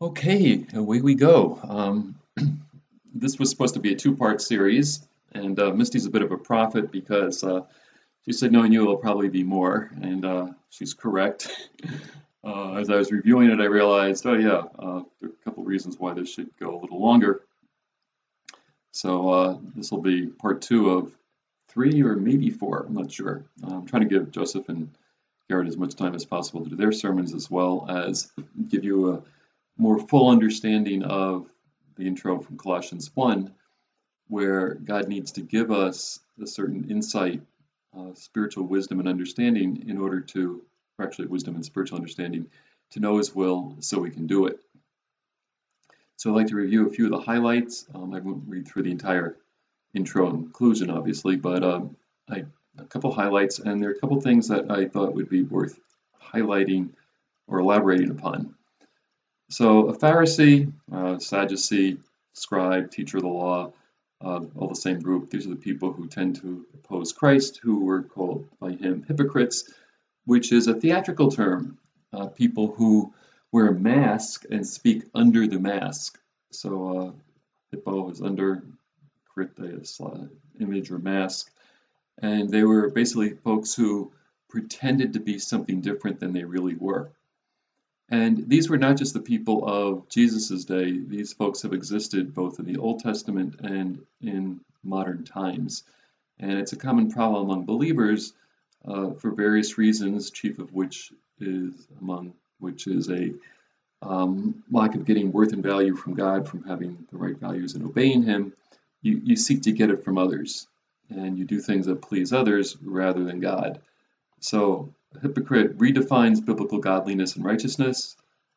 Okay, away we go. This was supposed to be a two-part series, and Misty's a bit of a prophet because she said knowing you will probably be more, and she's correct. As I was reviewing it, I realized, oh yeah, there are a couple reasons why this should go a little longer. So this will be part two of three or maybe four. I'm not sure. I'm trying to give Joseph and Garrett as much time as possible to do their sermons as well as give you a more full understanding of the intro from Colossians 1, where God needs to give us a certain insight, spiritual wisdom and understanding in order to, or actually wisdom and spiritual understanding, to know His will so we can do it. So I'd like to review a few of the highlights. I won't read through the entire intro and conclusion, obviously, but a couple highlights, and there are a couple things that I thought would be worth highlighting or elaborating upon. So a Pharisee, Sadducee, scribe, teacher of the law, all the same group. These are the people who tend to oppose Christ, who were called by him hypocrites, which is a theatrical term. People who wear a mask and speak under the mask. So hippo is under, crit is image or mask. And they were basically folks who pretended to be something different than they really were. And these were not just the people of Jesus' day. These folks have existed both in the Old Testament and in modern times. And it's a common problem among believers for various reasons, chief of which is a lack of getting worth and value from God, from having the right values and obeying Him. You seek to get it from others, and you do things that please others rather than God. So a hypocrite redefines biblical godliness and righteousness.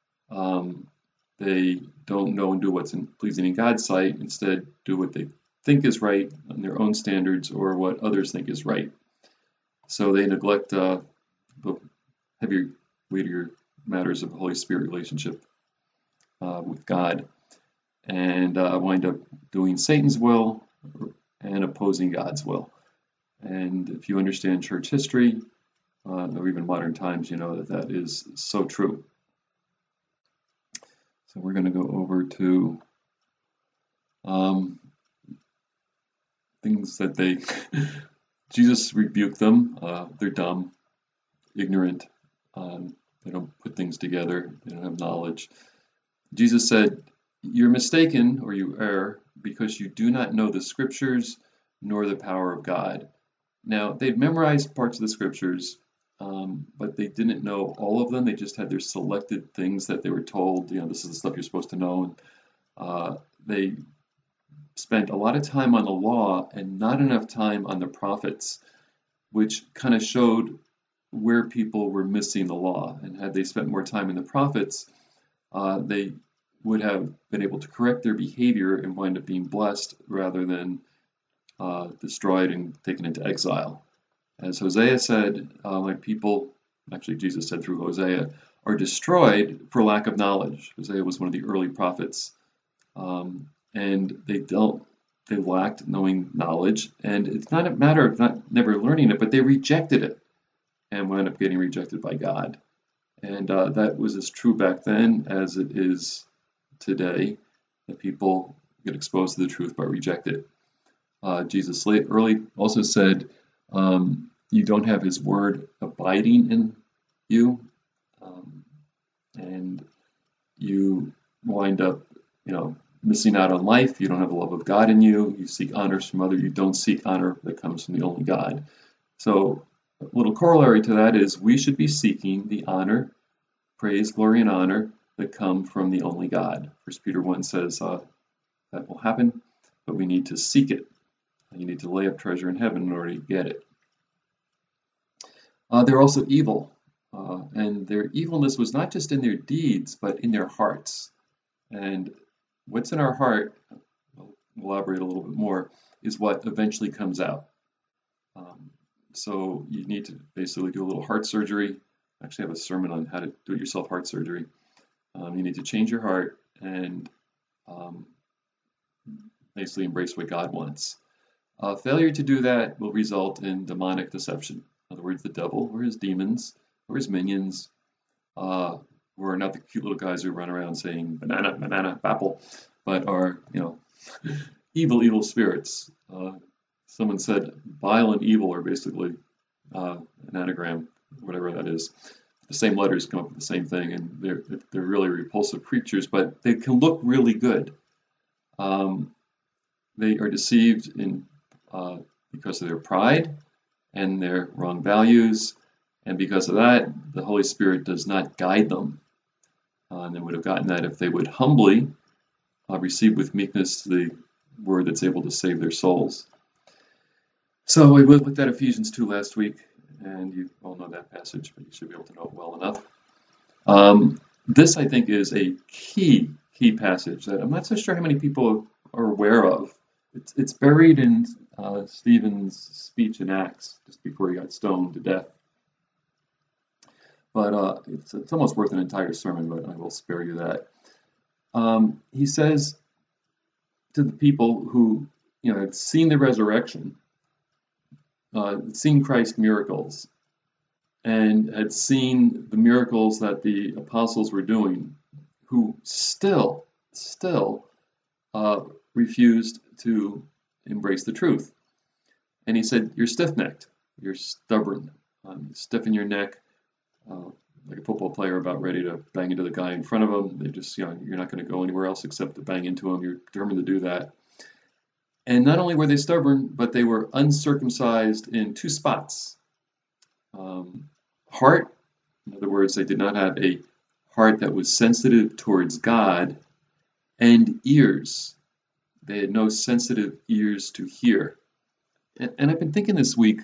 They don't know and do what's pleasing in God's sight. Instead, do what they think is right on their own standards or what others think is right. So they neglect the heavier, weightier matters of the Holy Spirit relationship with God, and wind up doing Satan's will and opposing God's will. And if you understand church history, or even modern times, you know that is so true. So we're going to go over to things that Jesus rebuked them. They're dumb, ignorant. They don't put things together. They don't have knowledge. Jesus said, "You're mistaken, or you err, because you do not know the scriptures nor the power of God." Now, they'd memorized parts of the scriptures, but they didn't know all of them. They just had their selected things that they were told, this is the stuff you're supposed to know. And they spent a lot of time on the law and not enough time on the prophets, which kind of showed where people were missing the law. And had they spent more time in the prophets, they would have been able to correct their behavior and wind up being blessed rather than destroyed and taken into exile. As Hosea said, like people, actually Jesus said through Hosea, are destroyed for lack of knowledge. Hosea was one of the early prophets, and they lacked knowing knowledge. And it's not a matter of never learning it, but they rejected it and wound up getting rejected by God. And that was as true back then as it is today, that people get exposed to the truth but reject it. Jesus early also said, you don't have His word abiding in you, and you wind up, missing out on life. You don't have the love of God in you. You seek honors from others. You don't seek honor that comes from the only God. So a little corollary to that is we should be seeking the honor, praise, glory, and honor that come from the only God. 1 Peter 1 says that will happen, but we need to seek it. You need to lay up treasure in heaven in order to get it. They're also evil, and their evilness was not just in their deeds, but in their hearts. And what's in our heart, I'll elaborate a little bit more, is what eventually comes out. So you need to basically do a little heart surgery. I actually have a sermon on how to do it yourself heart surgery. You need to change your heart and basically embrace what God wants. Failure to do that will result in demonic deception. In other words, the devil or his demons or his minions who are not the cute little guys who run around saying banana, banana, apple, but are, evil spirits. Someone said bile and evil are basically an anagram, whatever that is. The same letters come up with the same thing, and they're really repulsive creatures, but they can look really good. They are deceived because of their pride and their wrong values, and because of that, the Holy Spirit does not guide them. And they would have gotten that if they would humbly receive with meekness the word that's able to save their souls. So we looked at Ephesians 2 last week, and you all know that passage, but you should be able to know it well enough. This, I think, is a key passage that I'm not so sure how many people are aware of. It's buried in Stephen's speech in Acts, just before he got stoned to death. But it's almost worth an entire sermon, but I will spare you that. He says to the people who had seen the resurrection, seen Christ's miracles, and had seen the miracles that the apostles were doing, who still refused to embrace the truth. And he said, you're stiff-necked, you're stubborn, stiff in your neck, like a football player about ready to bang into the guy in front of him. They just, you're not going to go anywhere else except to bang into him. You're determined to do that. And not only were they stubborn, but they were uncircumcised in two spots. Heart, in other words, they did not have a heart that was sensitive towards God, and ears. They had no sensitive ears to hear. And I've been thinking this week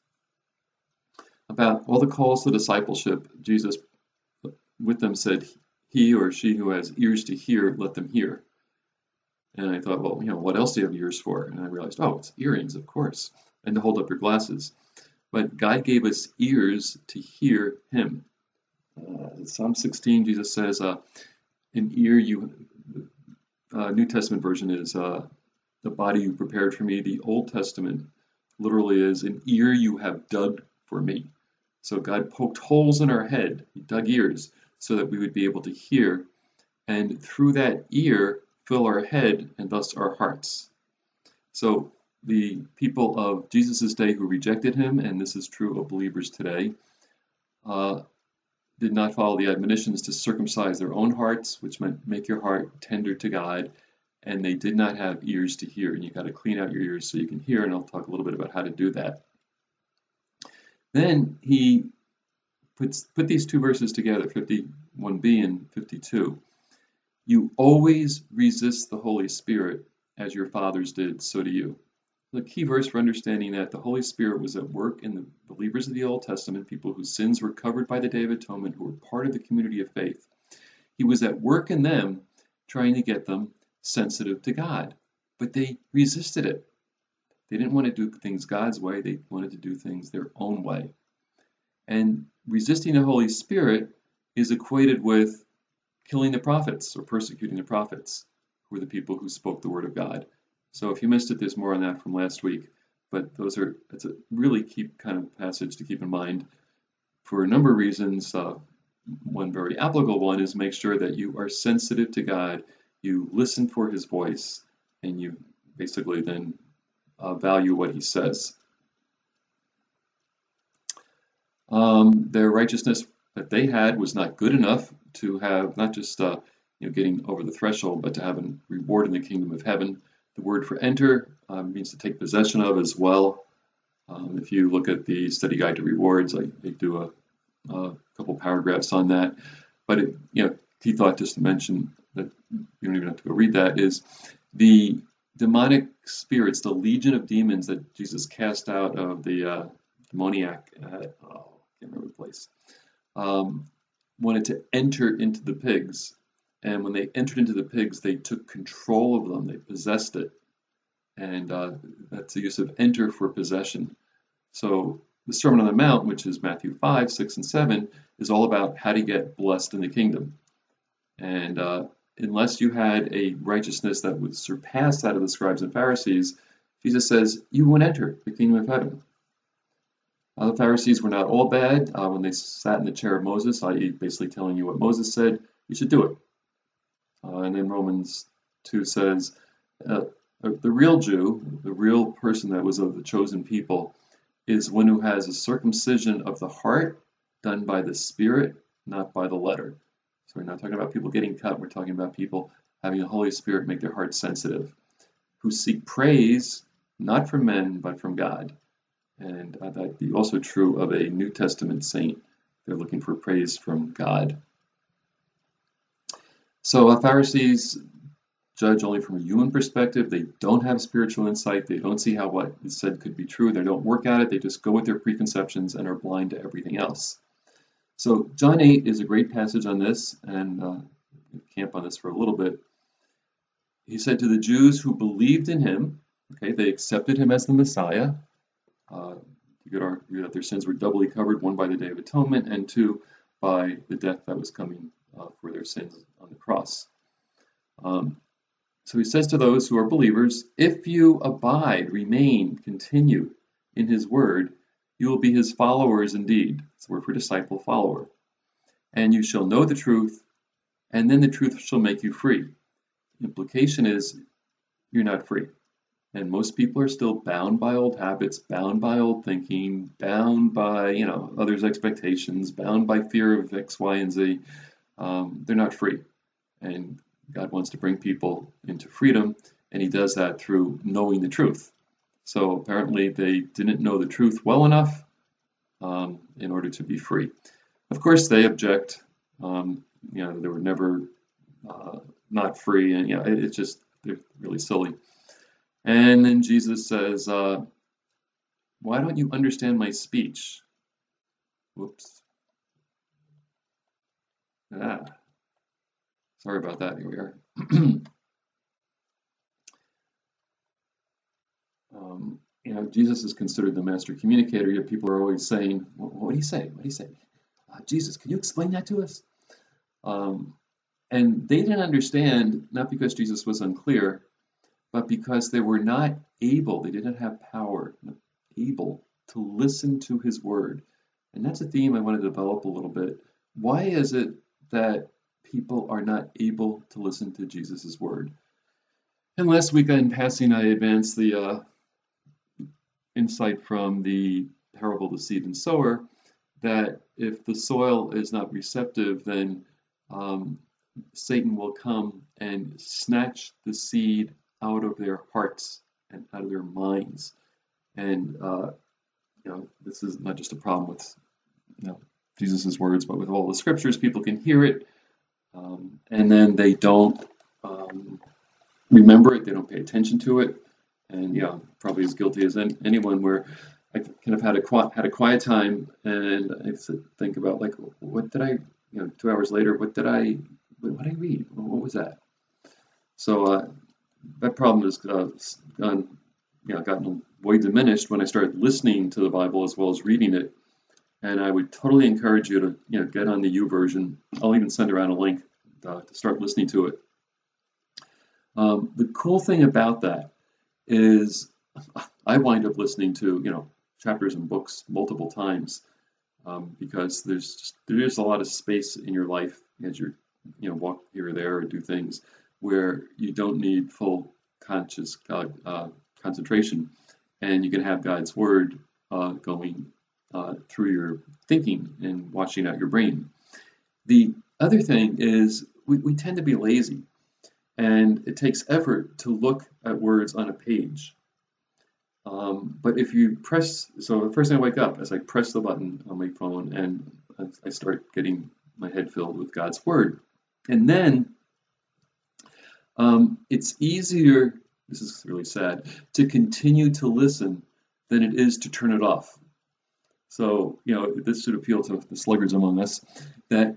about all the calls to discipleship. Jesus, with them, said, he or she who has ears to hear, let them hear. And I thought, well, what else do you have ears for? And I realized, it's earrings, of course, and to hold up your glasses. But God gave us ears to hear him. Psalm 16, Jesus says, an ear New Testament version is the body you prepared for me. The Old Testament literally is an ear you have dug for me. So God poked holes in our head, he dug ears, so that we would be able to hear, and through that ear, fill our head and thus our hearts. So the people of Jesus' day who rejected him, and this is true of believers today, did not follow the admonitions to circumcise their own hearts, which meant make your heart tender to God, and they did not have ears to hear. And you got to clean out your ears so you can hear, and I'll talk a little bit about how to do that. Then he put these two verses together, 51b and 52. You always resist the Holy Spirit, as your fathers did, so do you. The key verse for understanding that the Holy Spirit was at work in the believers of the Old Testament, people whose sins were covered by the Day of Atonement, who were part of the community of faith. He was at work in them, trying to get them sensitive to God, but they resisted it. They didn't want to do things God's way, they wanted to do things their own way. And resisting the Holy Spirit is equated with killing the prophets or persecuting the prophets, who were the people who spoke the word of God. So if you missed it, there's more on that from last week. But it's a really key kind of passage to keep in mind for a number of reasons. One very applicable one is make sure that you are sensitive to God, you listen for his voice, and you basically then value what he says. Their righteousness that they had was not good enough to have not just getting over the threshold, but to have a reward in the kingdom of heaven. The word for enter means to take possession of as well. If you look at the study guide to rewards, I do a couple paragraphs on that. But key thought just to mention that you don't even have to go read that is the demonic spirits, the legion of demons that Jesus cast out of the demoniac at I can't remember the place, wanted to enter into the pigs. And when they entered into the pigs, they took control of them. They possessed it. And that's the use of enter for possession. So the Sermon on the Mount, which is Matthew 5, 6, and 7, is all about how to get blessed in the kingdom. And unless you had a righteousness that would surpass that of the scribes and Pharisees, Jesus says, you won't enter the kingdom of heaven. The Pharisees were not all bad. When they sat in the chair of Moses, i.e. basically telling you what Moses said, you should do it. And then Romans 2 says, uh, the real Jew, the real person that was of the chosen people, is one who has a circumcision of the heart done by the Spirit, not by the letter. So we're not talking about people getting cut, we're talking about people having the Holy Spirit make their hearts sensitive, who seek praise not from men, but from God. And that'd be also true of a New Testament saint. They're looking for praise from God. So Pharisees judge only from a human perspective. They don't have spiritual insight. They don't see how what is said could be true. They don't work at it. They just go with their preconceptions and are blind to everything else. So John 8 is a great passage on this, and camp on this for a little bit. He said to the Jews who believed in him, okay, they accepted him as the Messiah. You could argue that their sins were doubly covered, one by the Day of Atonement, and two by the death that was coming for their sins on the cross. So he says to those who are believers, if you abide, remain, continue in his word, you will be his followers indeed. It's the word for disciple, follower. And you shall know the truth, and then the truth shall make you free. The implication is you're not free. And most people are still bound by old habits, bound by old thinking, bound by, others' expectations, bound by fear of X, Y, and Z. They're not free. And God wants to bring people into freedom, and he does that through knowing the truth. So apparently they didn't know the truth well enough in order to be free. Of course, they object. They were never not free, and it's just, they're really silly. And then Jesus says, why don't you understand my speech? Whoops. Sorry about that. Here we are. Jesus is considered the master communicator, yet people are always saying, what do you say? What do you say? Jesus, can you explain that to us? And they didn't understand, not because Jesus was unclear, but because they were not able, they didn't have power, able to listen to his word. And that's a theme I want to develop a little bit. Why is it that people are not able to listen to Jesus' word? And last week in passing, I advanced the insight from the parable of the seed and sower, that if the soil is not receptive, then Satan will come and snatch the seed out of their hearts and out of their minds. And this is not just a problem with Jesus' words, but with all the scriptures. People can hear it, and then they don't remember it. They don't pay attention to it, and probably as guilty as anyone. Where I kind of had a quiet time, and I think about, like, what did I 2 hours later, what did I read? What was that? So that problem has gotten way diminished when I started listening to the Bible as well as reading it. And I would totally encourage you to get on the YouVersion. I'll even send around a link to start listening to it. The cool thing about that is I wind up listening to chapters and books multiple times because there's a lot of space in your life as you walk here or there or do things where you don't need full conscious concentration, and you can have God's word going through your thinking and washing out your brain. The other thing is we tend to be lazy, and it takes effort to look at words on a page. But if you so the first thing I wake up is I press the button on my phone and I start getting my head filled with God's word. And then it's easier, this is really sad, to continue to listen than it is to turn it off. So, this should appeal to the sluggards among us, that,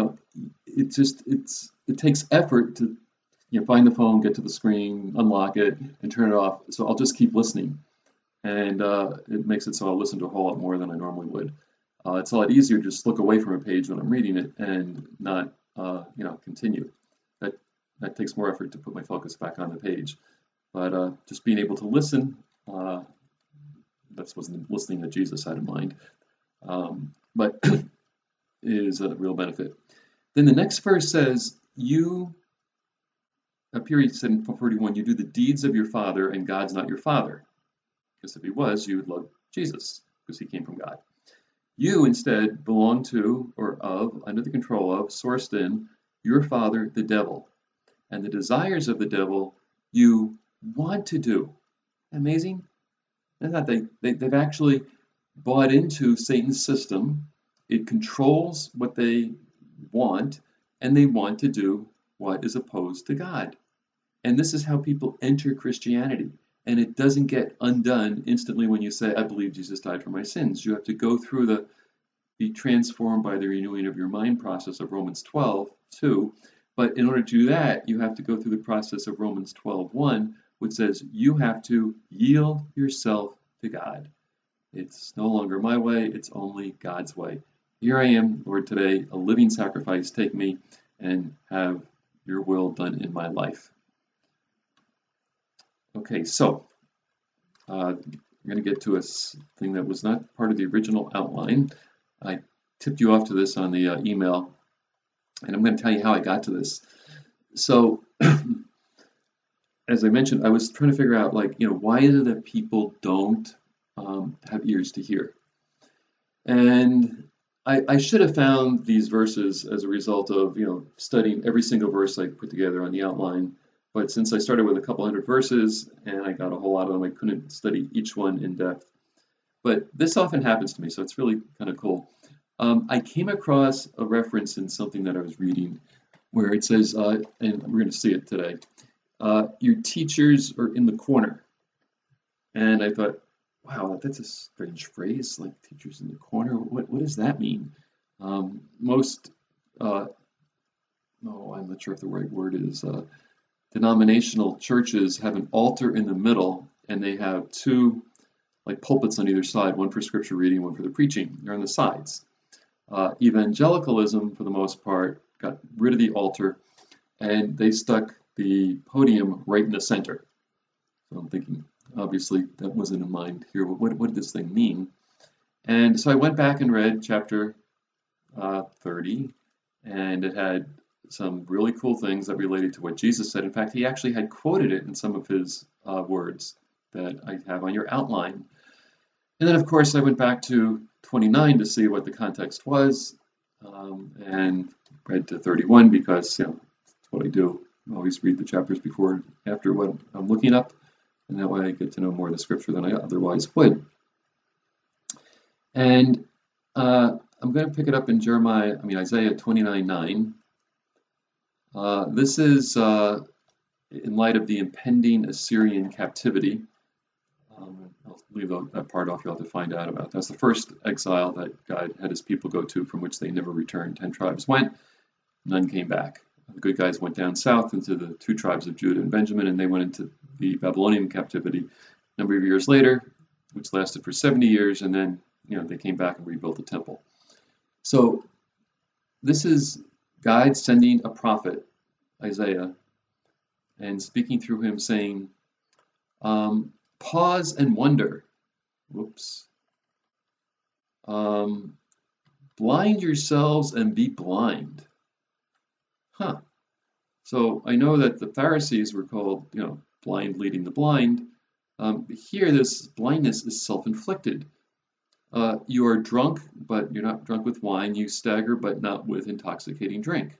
it takes effort to find the phone, get to the screen, unlock it, and turn it off. So I'll just keep listening. And it makes it so I'll listen to a whole lot more than I normally would. It's a lot easier to just look away from a page when I'm reading it and not, continue. That takes more effort to put my focus back on the page. But just being able to listen that wasn't listening that Jesus had in mind, but is a real benefit. Then the next verse says, you, period said in 41, you do the deeds of your father, and God's not your father. Because if he was, you would love Jesus, because he came from God. You instead belong to, or of, under the control of, sourced in, your father, the devil. And the desires of the devil you want to do. Amazing? Isn't that they've actually bought into Satan's system. It controls what they want, and they want to do what is opposed to God. And this is how people enter Christianity. And it doesn't get undone instantly when you say, I believe Jesus died for my sins. You have to go through be transformed by the renewing of your mind process of Romans 12, too. But in order to do that, you have to go through the process of Romans 12:1, which says you have to yield yourself to God. It's no longer my way, it's only God's way. Here I am, Lord, today, a living sacrifice. Take me and have your will done in my life. Okay, so I'm going to get to a thing that was not part of the original outline. I tipped you off to this on the email, and I'm going to tell you how I got to this. So, as I mentioned, I was trying to figure out, why is it that people don't have ears to hear? And I should have found these verses as a result of, studying every single verse I put together on the outline. But since I started with a couple hundred verses and I got a whole lot of them, I couldn't study each one in depth. But this often happens to me, so it's really kind of cool. I came across a reference in something that I was reading where it says, and we're going to see it today, your teachers are in the corner. And I thought, wow, that's a strange phrase, like teachers in the corner. What does that mean? I'm not sure if the right word is, denominational churches have an altar in the middle, and they have two pulpits on either side, one for scripture reading, one for the preaching. They're on the sides. Evangelicalism, for the most part, got rid of the altar, and they stuck the podium right in the center. So I'm thinking, obviously, that wasn't in mind here. What did this thing mean? And so I went back and read chapter 30, and it had some really cool things that related to what Jesus said. In fact, he actually had quoted it in some of his words that I have on your outline. And then, of course, I went back to 29 to see what the context was, and read to 31 because, that's what I do. I always read the chapters before and after what I'm looking up, and that way I get to know more of the scripture than I otherwise would. And I'm going to pick it up in Isaiah 29:9. This is in light of the impending Assyrian captivity. I'll leave that part off. You'll have to find out about. That's the first exile that God had his people go to, from which they never returned. 10 tribes went, none came back. The good guys went down south into the 2 tribes of Judah and Benjamin, and they went into the Babylonian captivity a number of years later, which lasted for 70 years, and then they came back and rebuilt the temple. So this is God sending a prophet, Isaiah, and speaking through him, saying, pause and wonder. Whoops. Blind yourselves and be blind. Huh. So I know that the Pharisees were called, blind leading the blind. Here, this blindness is self-inflicted. You are drunk, but you're not drunk with wine. You stagger, but not with intoxicating drink.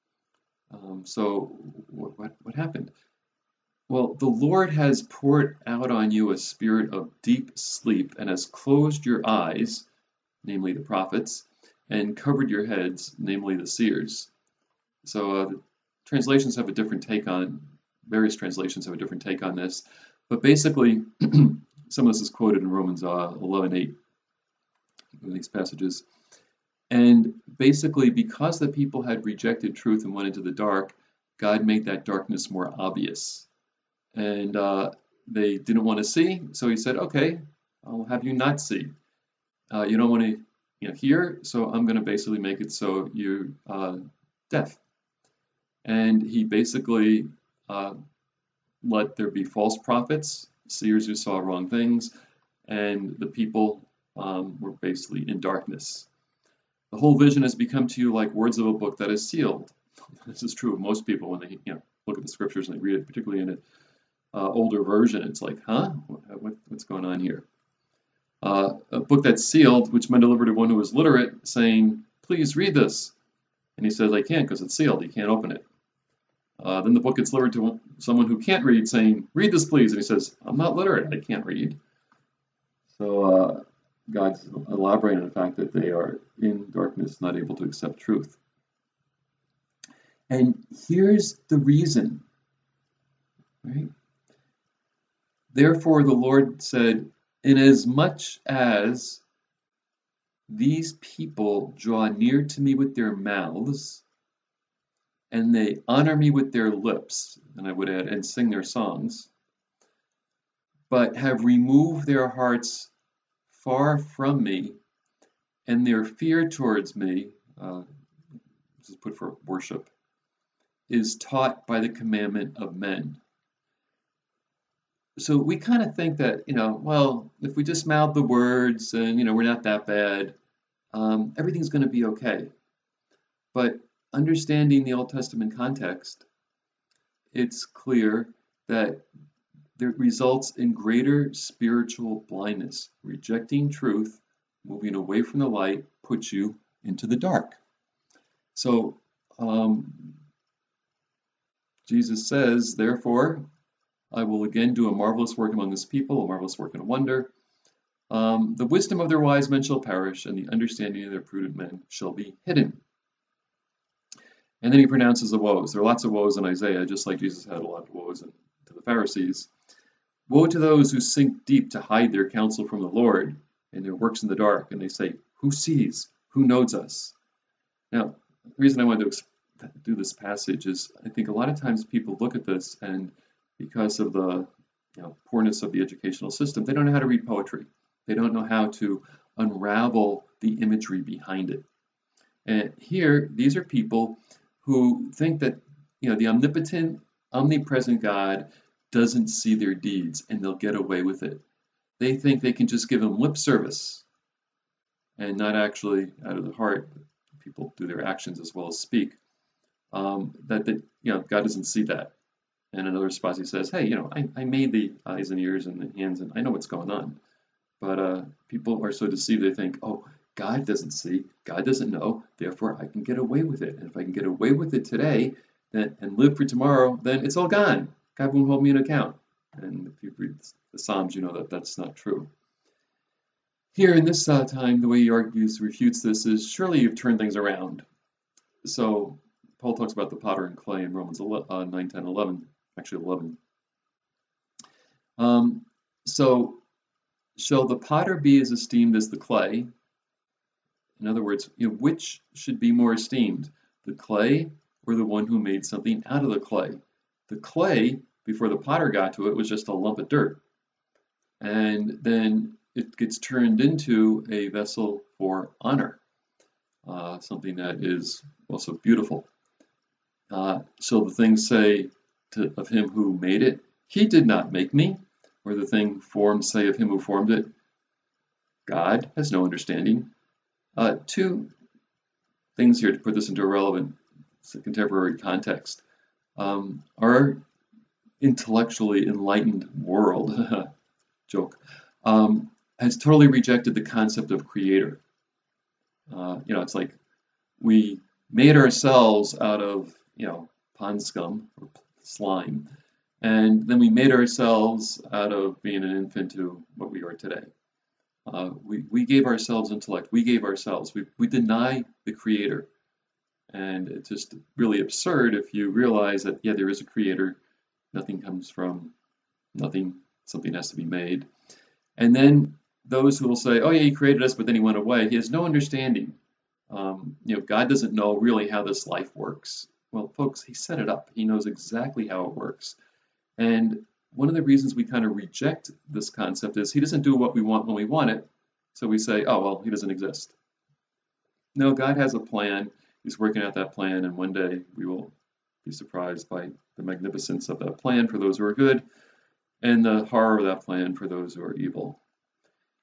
So what happened? Well, the Lord has poured out on you a spirit of deep sleep and has closed your eyes, namely the prophets, and covered your heads, namely the seers. So the translations have a different take on, various translations have a different take on this, but basically, some of this is quoted in Romans 11:8, these passages. And basically, because the people had rejected truth and went into the dark, God made that darkness more obvious. And they didn't want to see, so he said, okay, I'll have you not see. You don't want to hear, so I'm going to basically make it so you're deaf. And he basically let there be false prophets, seers who saw wrong things, and the people were basically in darkness. The whole vision has become to you like words of a book that is sealed. This is true of most people when they look at the scriptures and they read it, particularly in an older version. It's like, huh? What's going on here? A book that's sealed, which men deliver to one who is literate, saying, please read this. And he says, I can't because it's sealed. He can't open it. Then the book gets delivered to someone who can't read, saying, read this, please. And he says, I'm not literate. I can't read. So God's elaborating on the fact that they are in darkness, not able to accept truth. And here's the reason, right? Therefore, the Lord said, inasmuch as these people draw near to me with their mouths, and they honor me with their lips, and I would add, and sing their songs, but have removed their hearts far from me, and their fear towards me, this is put for worship, is taught by the commandment of men. So we kind of think that, well, if we just mouth the words and, we're not that bad, everything's going to be okay. But understanding the Old Testament context, it's clear that it results in greater spiritual blindness. Rejecting truth, moving away from the light, puts you into the dark. So Jesus says, therefore, I will again do a marvelous work among this people, a marvelous work and a wonder. The wisdom of their wise men shall perish, and the understanding of their prudent men shall be hidden. And then he pronounces the woes. There are lots of woes in Isaiah, just like Jesus had a lot of woes to the Pharisees. Woe to those who sink deep to hide their counsel from the Lord, and their works in the dark, and they say, who sees? Who knows us? Now, the reason I wanted to do this passage is I think a lot of times people look at this, and because of the poorness of the educational system, they don't know how to read poetry. They don't know how to unravel the imagery behind it. And here, these are people who think that the omnipotent, omnipresent God doesn't see their deeds, and they'll get away with it. They think they can just give him lip service and not actually out of the heart. People do their actions as well as speak. God doesn't see that. And in other spots he says, hey, I made the eyes and ears and the hands, and I know what's going on. But people are so deceived, they think, oh, God doesn't see, God doesn't know, therefore I can get away with it. And if I can get away with it today and live for tomorrow, then it's all gone. God won't hold me an account. And if you read the Psalms, you know that that's not true. Here in this time, the way he refutes this is, surely you've turned things around. So Paul talks about the potter and clay in Romans 9, 10, 11, actually 11. So shall the potter be as esteemed as the clay? In other words, which should be more esteemed, the clay or the one who made something out of the clay? The clay, before the potter got to it, was just a lump of dirt. And then it gets turned into a vessel for honor, something that is also beautiful. So the things say of him who made it, he did not make me, or the thing formed say of him who formed it, God has no understanding. Two things here to put this into a relevant contemporary context. Our intellectually enlightened world, joke, has totally rejected the concept of creator. It's like we made ourselves out of, pond scum or slime, and then we made ourselves out of being an infant to what we are today. We gave ourselves intellect. We gave ourselves. We deny the creator. And it's just really absurd if you realize that, there is a creator. Nothing comes from nothing. Something has to be made. And then those who will say, oh, yeah, he created us, but then he went away. He has no understanding. God doesn't know really how this life works. Well, folks, he set it up. He knows exactly how it works. And one of the reasons we kind of reject this concept is he doesn't do what we want when we want it. So we say, oh, well, he doesn't exist. No, God has a plan. He's working out that plan, and one day we will be surprised by the magnificence of that plan for those who are good and the horror of that plan for those who are evil.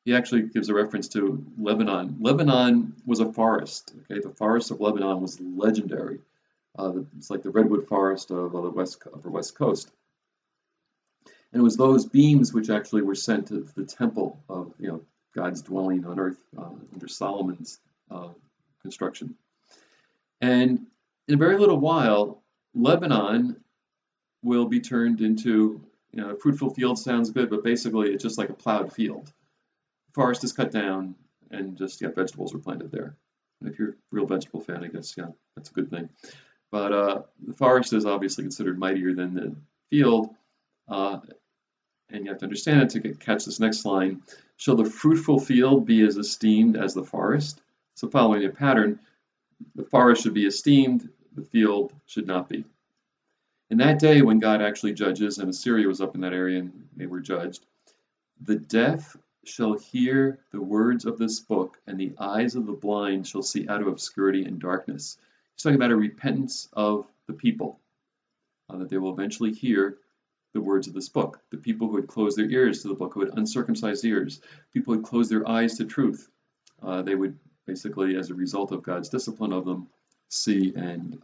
he actually gives a reference to Lebanon. Lebanon was a forest. Okay, the forest of Lebanon was legendary. It's like the redwood forest of the upper west coast. And it was those beams which actually were sent to the temple of, God's dwelling on earth under Solomon's construction. And in a very little while, Lebanon will be turned into, a fruitful field sounds good, but basically it's just like a plowed field. Forest is cut down, and just vegetables are planted there. And if you're a real vegetable fan, I guess that's a good thing. But the forest is obviously considered mightier than the field, and you have to understand it to catch this next line. Shall the fruitful field be as esteemed as the forest? So following a pattern, the forest should be esteemed, the field should not be. In that day when God actually judges, and Assyria was up in that area and they were judged, the deaf shall hear the words of this book, and the eyes of the blind shall see out of obscurity and darkness. He's talking about a repentance of the people, that they will eventually hear the words of this book. The people who had closed their ears to the book, who had uncircumcised ears, people who had closed their eyes to truth, they would basically, as a result of God's discipline of them, see and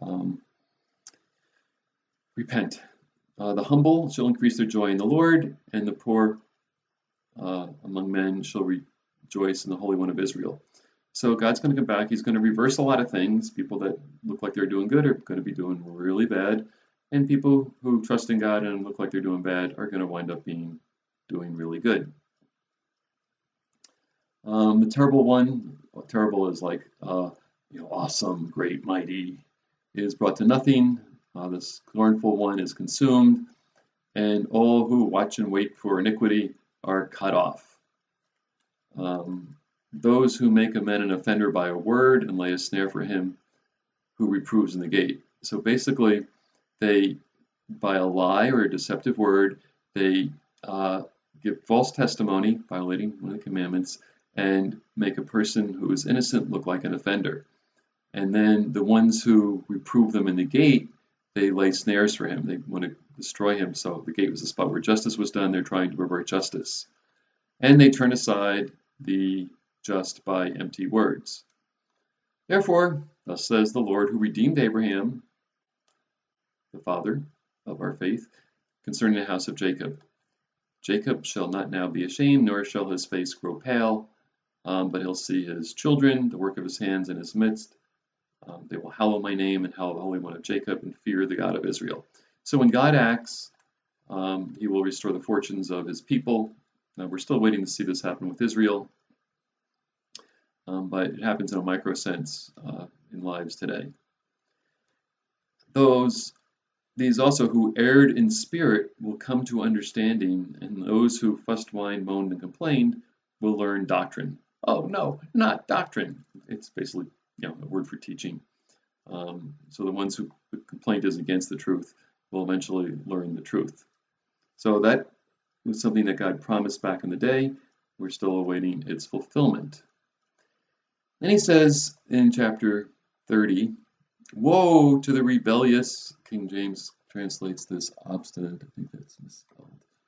repent. The humble shall increase their joy in the Lord, and the poor among men shall rejoice in the Holy One of Israel. So God's going to come back. He's going to reverse a lot of things. People that look like they're doing good are going to be doing really bad. And people who trust in God and look like they're doing bad are going to wind up doing really good. The terrible one, terrible is like, awesome, great, mighty, is brought to nothing. The scornful one is consumed. And all who watch and wait for iniquity are cut off. Those who make a man an offender by a word and lay a snare for him who reproves in the gate. So basically, they, by a lie or a deceptive word, they give false testimony, violating one of the commandments, and make a person who is innocent look like an offender. And then the ones who reprove them in the gate, they lay snares for him. They want to destroy him. So the gate was the spot where justice was done. They're trying to pervert justice. And they turn aside the just by empty words. Therefore, thus says the Lord who redeemed Abraham, the father of our faith, concerning the house of Jacob. Jacob shall not now be ashamed, nor shall his face grow pale, but he'll see his children, the work of his hands in his midst. They will hallow my name and hallow the Holy One of Jacob and fear the God of Israel. So when God acts, he will restore the fortunes of his people. We're still waiting to see this happen with Israel, but it happens in a micro sense in lives today. These also who erred in spirit will come to understanding, and those who fussed, whined, moaned, and complained will learn doctrine. Oh no, not doctrine. It's basically a word for teaching. So the ones who the complaint is against the truth will eventually learn the truth. So that was something that God promised back in the day. We're still awaiting its fulfillment. Then he says in chapter 30, woe to the rebellious. King James translates this obstinate. I think that's misspelled.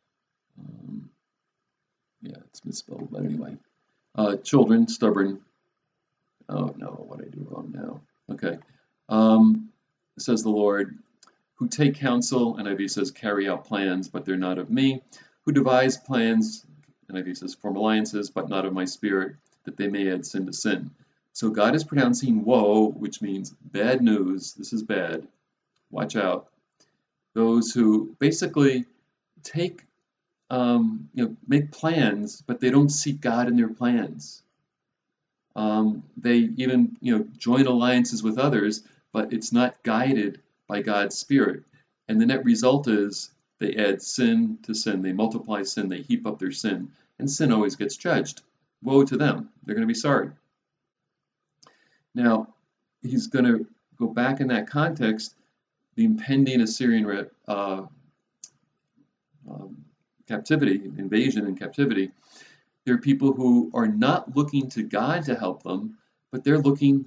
It's misspelled, but anyway. Children, stubborn. Oh no, what did I do wrong now? Okay. Says the Lord, who take counsel, NIV says carry out plans, but they're not of me, who devise plans, NIV says form alliances, but not of my spirit, that they may add sin to sin. So God is pronouncing woe, which means bad news. This is bad. Watch out. Those who basically take, make plans, but they don't seek God in their plans. They even, join alliances with others, but it's not guided by God's Spirit. And the net result is they add sin to sin. They multiply sin. They heap up their sin. And sin always gets judged. Woe to them. They're going to be sorry. Now, he's going to go back in that context, the impending Assyrian invasion and captivity. There are people who are not looking to God to help them, but they're looking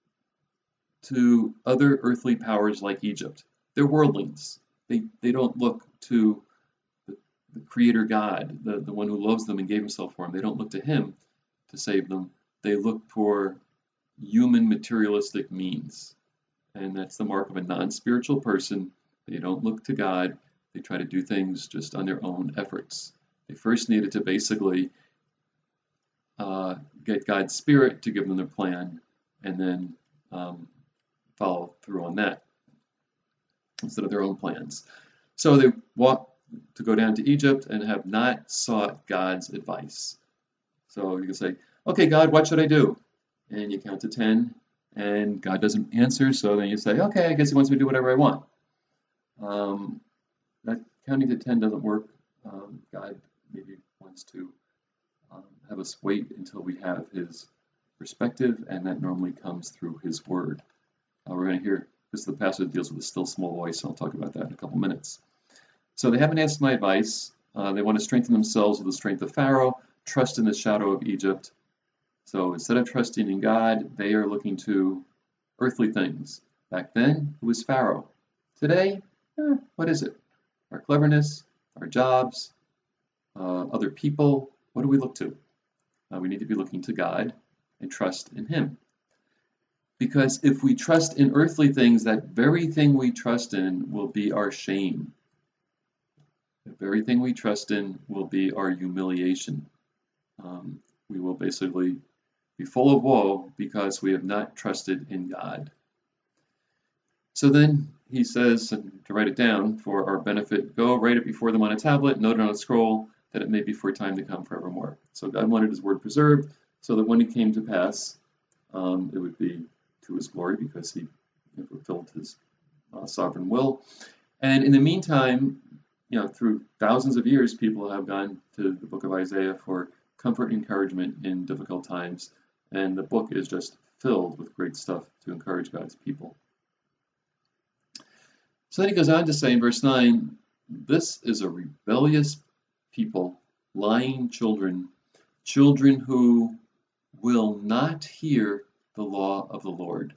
to other earthly powers like Egypt. They're worldlings. They don't look to the Creator God, the one who loves them and gave himself for them. They don't look to him to save them. They look for human materialistic means. And that's the mark of a non-spiritual person. They don't look to God. They try to do things just on their own efforts. They first needed to basically get God's Spirit to give them their plan, and then follow through on that instead of their own plans. So they walk to go down to Egypt and have not sought God's advice. So you can say, okay, God, what should I do? And you count to 10, and God doesn't answer, so then you say, okay, I guess he wants me to do whatever I want. That counting to 10 doesn't work. God maybe wants to have us wait until we have his perspective, and that normally comes through his word. We're going to hear, this is the passage that deals with a still small voice, and I'll talk about that in a couple minutes. So they haven't asked my advice. They want to strengthen themselves with the strength of Pharaoh, trust in the shadow of Egypt. So instead of trusting in God, they are looking to earthly things. Back then, it was Pharaoh. Today, what is it? Our cleverness, our jobs, other people. What do we look to? We need to be looking to God and trust in him. Because if we trust in earthly things, that very thing we trust in will be our shame. The very thing we trust in will be our humiliation. We will basically be full of woe because we have not trusted in God. So then he says, to write it down for our benefit, go write it before them on a tablet, note it on a scroll, that it may be for time to come forevermore. So God wanted his word preserved so that when it came to pass, it would be to his glory because he fulfilled his sovereign will. And in the meantime, through thousands of years, people have gone to the book of Isaiah for comfort and encouragement in difficult times. And the book is just filled with great stuff to encourage God's people. So then he goes on to say in verse 9, this is a rebellious people, lying children, children who will not hear the law of the Lord.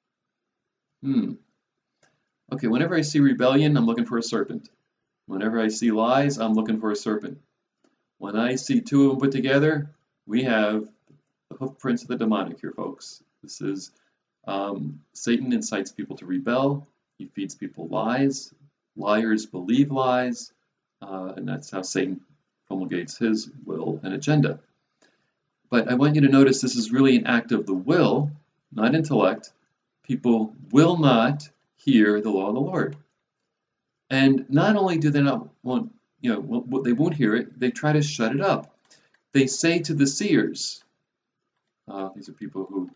Okay, whenever I see rebellion, I'm looking for a serpent. Whenever I see lies, I'm looking for a serpent. When I see two of them put together, we have the hoof prints of the demonic here, folks. This is Satan incites people to rebel. He feeds people lies. Liars believe lies. And that's how Satan promulgates his will and agenda. But I want you to notice this is really an act of the will, not intellect. People will not hear the law of the Lord. And not only do they not want, they won't hear it, they try to shut it up. They say to the seers, these are people who,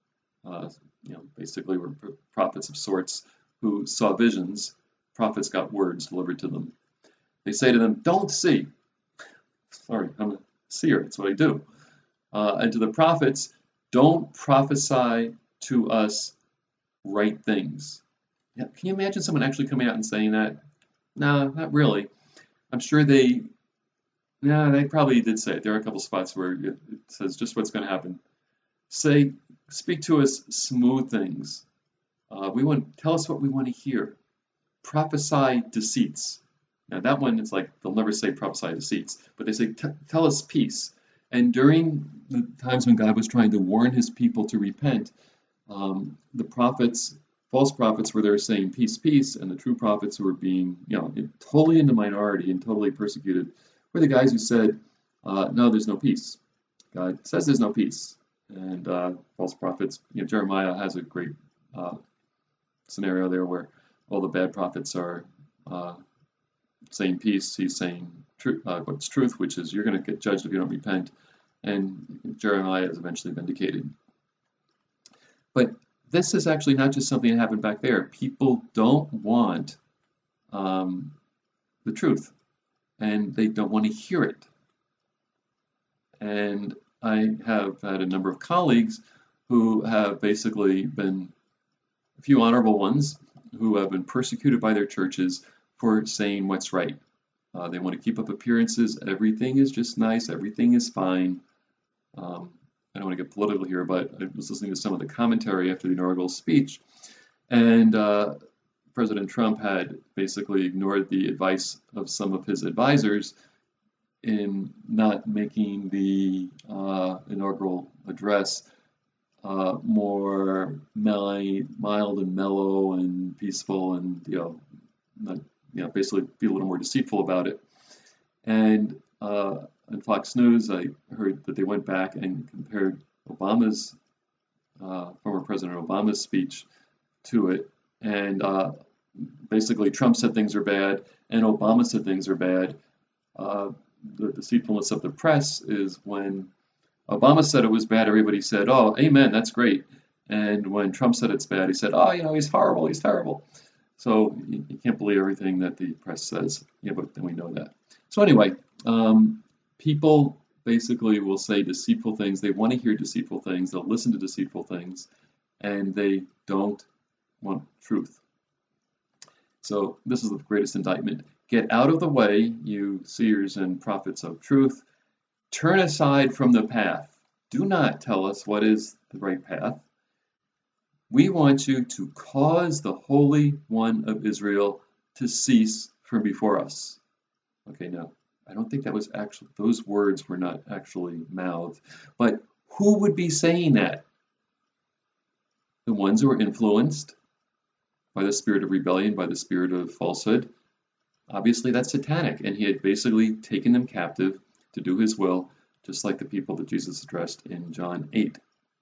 basically were prophets of sorts who saw visions. Prophets got words delivered to them. They say to them, don't see. Sorry, I'm a seer, that's what I do. And to the prophets, don't prophesy to us right things. Yeah, can you imagine someone actually coming out and saying that? No, not really. I'm sure they probably did say it. There are a couple spots where it says just what's going to happen. Speak to us smooth things. Tell us what we want to hear. Prophesy deceits. Now that one, it's like they'll never say prophesy deceits, but they say tell us peace. And during the times when God was trying to warn his people to repent, the prophets, false prophets, were there saying peace, peace, and the true prophets who were being, totally in the minority and totally persecuted, were the guys who said, no, there's no peace. God says there's no peace. And false prophets, Jeremiah has a great scenario there where all the bad prophets are saying peace. He's saying what's truth, which is you're going to get judged if you don't repent. And Jeremiah is eventually vindicated. But this is actually not just something that happened back there. People don't want the truth, and they don't want to hear it. And I have had a number of colleagues who have basically been, a few honorable ones, who have been persecuted by their churches for saying what's right. They want to keep up appearances. Everything is just nice. Everything is fine. I don't want to get political here, but I was listening to some of the commentary after the inaugural speech, and President Trump had basically ignored the advice of some of his advisors in not making the inaugural address more mild and mellow and peaceful, and not, basically be a little more deceitful about it. And on Fox News, I heard that they went back and compared Obama's former President Obama's speech to it, and basically Trump said things are bad, and Obama said things are bad. The deceitfulness of the press is when Obama said it was bad, everybody said, "Oh, amen, that's great." And when Trump said it's bad, he said, "Oh, he's horrible, he's terrible." So you can't believe everything that the press says. Yeah, but then we know that. So anyway, people basically will say deceitful things. They want to hear deceitful things. They'll listen to deceitful things, and they don't want truth. So this is the greatest indictment. Get out of the way, you seers and prophets of truth. Turn aside from the path. Do not tell us what is the right path. We want you to cause the Holy One of Israel to cease from before us. Okay, now, I don't think that was actually, those words were not actually mouthed. But who would be saying that? The ones who are influenced by the spirit of rebellion, by the spirit of falsehood. Obviously, that's satanic, and he had basically taken them captive to do his will, just like the people that Jesus addressed in John 8.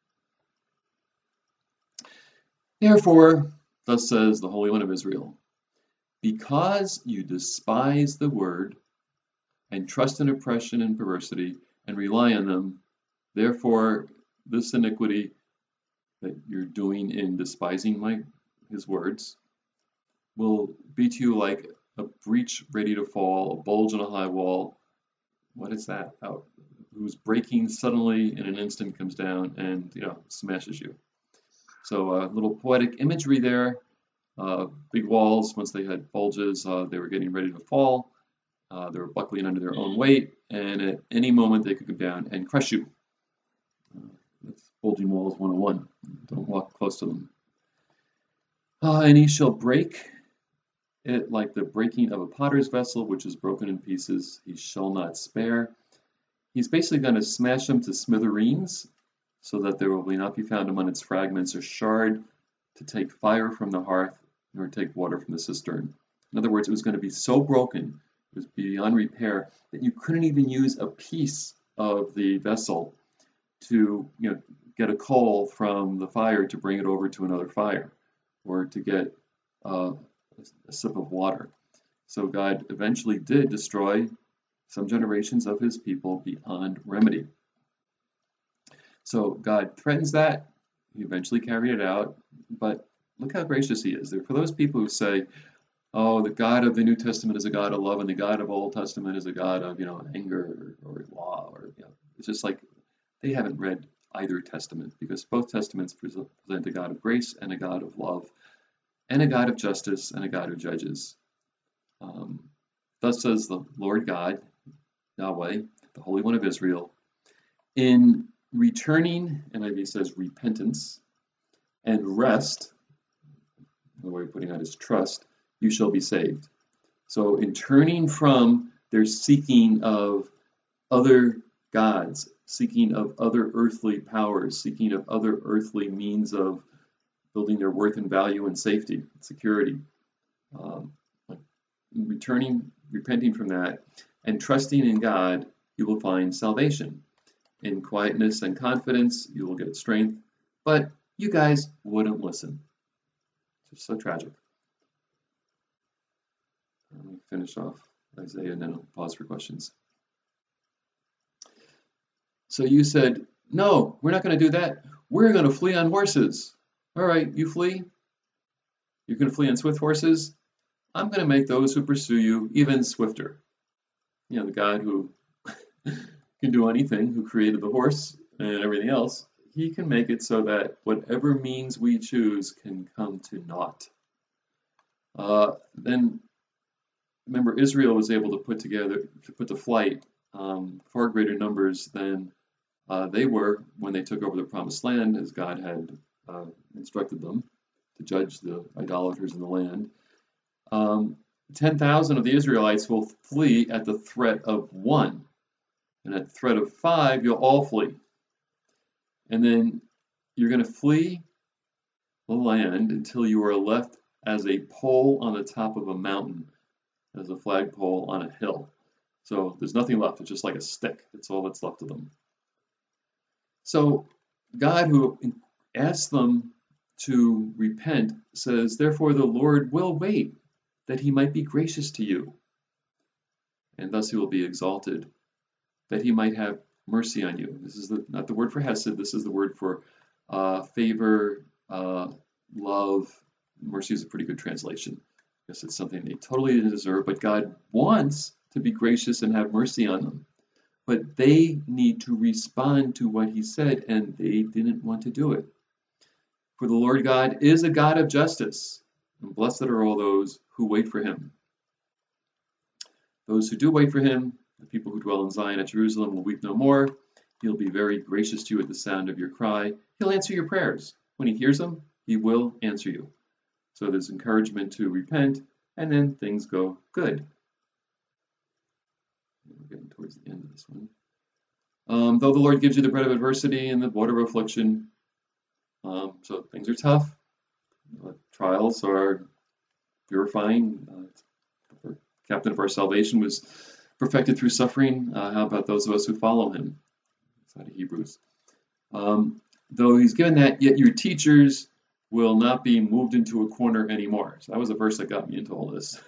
Therefore, thus says the Holy One of Israel, because you despise the word and trust in oppression and perversity and rely on them, therefore this iniquity that you're doing in despising his words will be to you like a breach ready to fall, a bulge in a high wall. What is that? Whose breaking suddenly in an instant comes down and smashes you. So a little poetic imagery there. Big walls, once they had bulges, they were getting ready to fall. They were buckling under their own weight, and at any moment they could come down and crush you. That's bulging walls 101. Don't walk close to them. And he shall break it like the breaking of a potter's vessel, which is broken in pieces. He shall not spare. He's basically going to smash them to smithereens, so that there will not be found among its fragments a shard to take fire from the hearth, nor take water from the cistern. In other words, it was going to be so broken, it was beyond repair, that you couldn't even use a piece of the vessel to get a coal from the fire to bring it over to another fire, or to get a sip of water. So God eventually did destroy some generations of his people beyond remedy. So God threatens that. He eventually carried it out. But look how gracious he is. For those people who say, oh, the God of the New Testament is a God of love, and the God of Old Testament is a God of, anger or law, or it's just like they haven't read either testament, because both testaments present a God of grace and a God of love, and a God of justice and a God who judges. Thus says the Lord God, Yahweh, the Holy One of Israel, in returning, NIV says repentance, and rest, the way of putting out is trust, you shall be saved. So in turning from their seeking of other gods, seeking of other earthly powers, seeking of other earthly means of building their worth and value and safety and security, repenting from that, and trusting in God, you will find salvation. In quietness and confidence, you will get strength, but you guys wouldn't listen. It's so tragic. Let me finish off Isaiah and then I'll pause for questions. So you said, no, we're not going to do that. We're going to flee on horses. All right, you flee? You're going to flee on swift horses? I'm going to make those who pursue you even swifter. The God who can do anything, who created the horse and everything else, he can make it so that whatever means we choose can come to naught. Then remember, Israel was able to put to flight far greater numbers than they were when they took over the promised land, as God had instructed them to judge the idolaters in the land. 10,000 of the Israelites will flee at the threat of one. And at the threat of 5, you'll all flee. And then you're going to flee the land until you are left as a pole on the top of a mountain, as a flagpole on a hill. So there's nothing left. It's just like a stick. That's all that's left of them. So God, who asks them to repent, says, therefore the Lord will wait, that he might be gracious to you, and thus he will be exalted, that he might have mercy on you. This is not the word for hesed. This is the word for favor, love. Mercy is a pretty good translation. I guess it's something they totally didn't deserve, but God wants to be gracious and have mercy on them. But they need to respond to what he said, and they didn't want to do it. For the Lord God is a God of justice, and blessed are all those who wait for him. Those who do wait for him, the people who dwell in Zion at Jerusalem, will weep no more. He'll be very gracious to you at the sound of your cry. He'll answer your prayers. When he hears them, he will answer you. So there's encouragement to repent, and then things go good. We're getting towards the end of this one. Though the Lord gives you the bread of adversity and the water of affliction, so things are tough. Trials are purifying. The captain of our salvation was perfected through suffering. How about those of us who follow him? It's out of Hebrews. Though he's given that, yet your teachers will not be moved into a corner anymore. So that was a verse that got me into all this.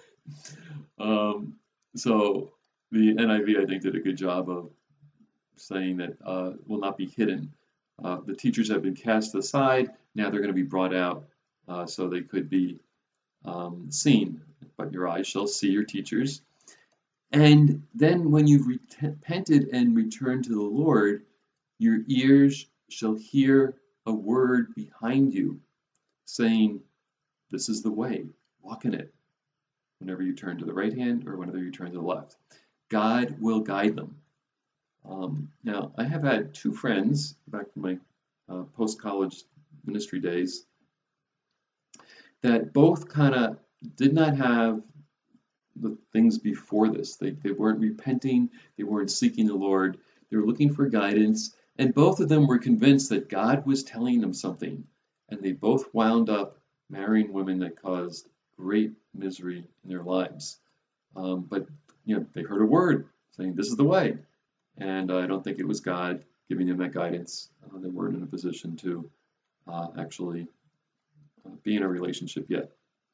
So the NIV, I think, did a good job of saying that will not be hidden. The teachers have been cast aside. Now they're going to be brought out so they could be seen. But your eyes shall see your teachers. And then when you've repented and returned to the Lord, your ears shall hear a word behind you saying, this is the way, walk in it, whenever you turn to the right hand or whenever you turn to the left. God will guide them. Now, I have had 2 friends back from my post-college ministry days that both kind of did not have the things before this. They weren't repenting, they weren't seeking the Lord, they were looking for guidance, and both of them were convinced that God was telling them something, and they both wound up marrying women that caused great misery in their lives. But they heard a word saying, this is the way, and I don't think it was God giving them that guidance. They weren't in a position to actually be in a relationship yet.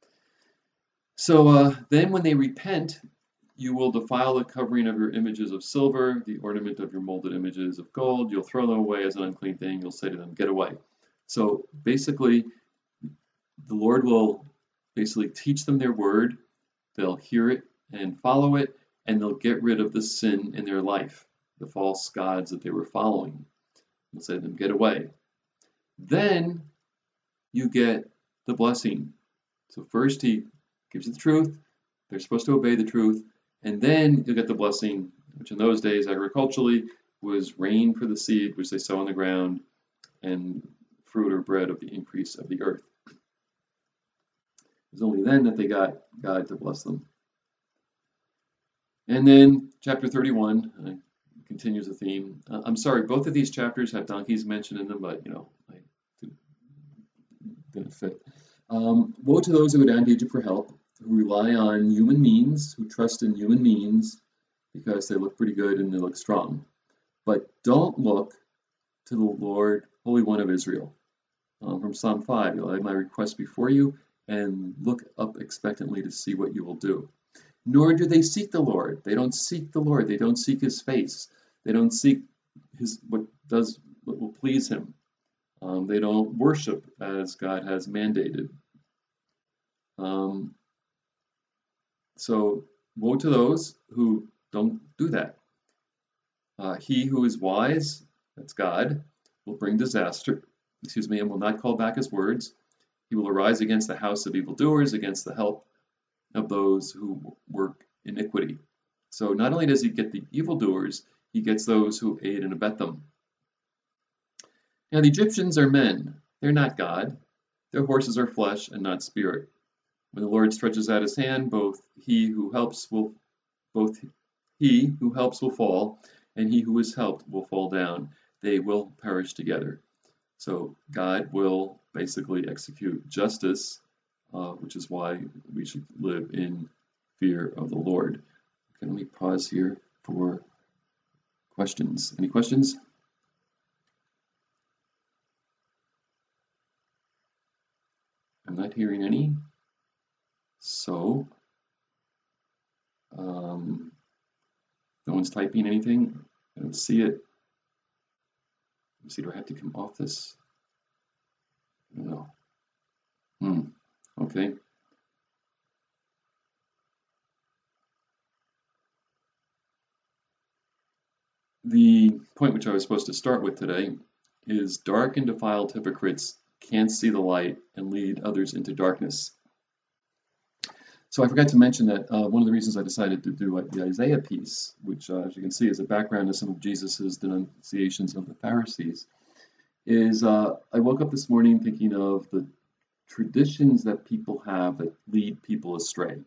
So then when they repent, you will defile the covering of your images of silver, the ornament of your molded images of gold. You'll throw them away as an unclean thing. You'll say to them, get away. So basically, the Lord will basically teach them their word. They'll hear it and follow it, and they'll get rid of the sin in their life, the false gods that they were following. He'll say to them, get away. Then you get the blessing. So first he gives you the truth. They're supposed to obey the truth. And then you'll get the blessing, which in those days agriculturally was rain for the seed, which they sow on the ground, and fruit or bread of the increase of the earth. It was only then that they got God to bless them. And then chapter 31 continues the theme. I'm sorry, both of these chapters have donkeys mentioned in them, but I didn't fit. Woe to those who go down to Egypt for help, who rely on human means, who trust in human means because they look pretty good and they look strong. But don't look to the Lord, Holy One of Israel. From Psalm 5, you'll lay my request before you and look up expectantly to see what you will do. Nor do they seek the Lord. They don't seek the Lord. They don't seek his face. They don't seek what will please him. They don't worship as God has mandated. So woe to those who don't do that. He who is wise, that's God, will bring disaster, and will not call back his words. He will arise against the house of evildoers, against the help of those who work iniquity. So not only does he get the evildoers, he gets those who aid and abet them. Now the Egyptians are men, they're not God. Their horses are flesh and not spirit. When the Lord stretches out his hand, both he who helps will fall, and he who is helped will fall down. They will perish together. So God will basically execute justice, which is why we should live in fear of the Lord. Okay, let me pause here for questions. Any questions? I'm not hearing any. So, no one's typing anything. I don't see it. Let me see, do I have to come off this? No. Okay. The point which I was supposed to start with today is dark and defiled hypocrites can't see the light and lead others into darkness. So I forgot to mention that one of the reasons I decided to do the Isaiah piece, which as you can see is a background to some of Jesus's denunciations of the Pharisees, is I woke up this morning thinking of the traditions that people have that lead people astray.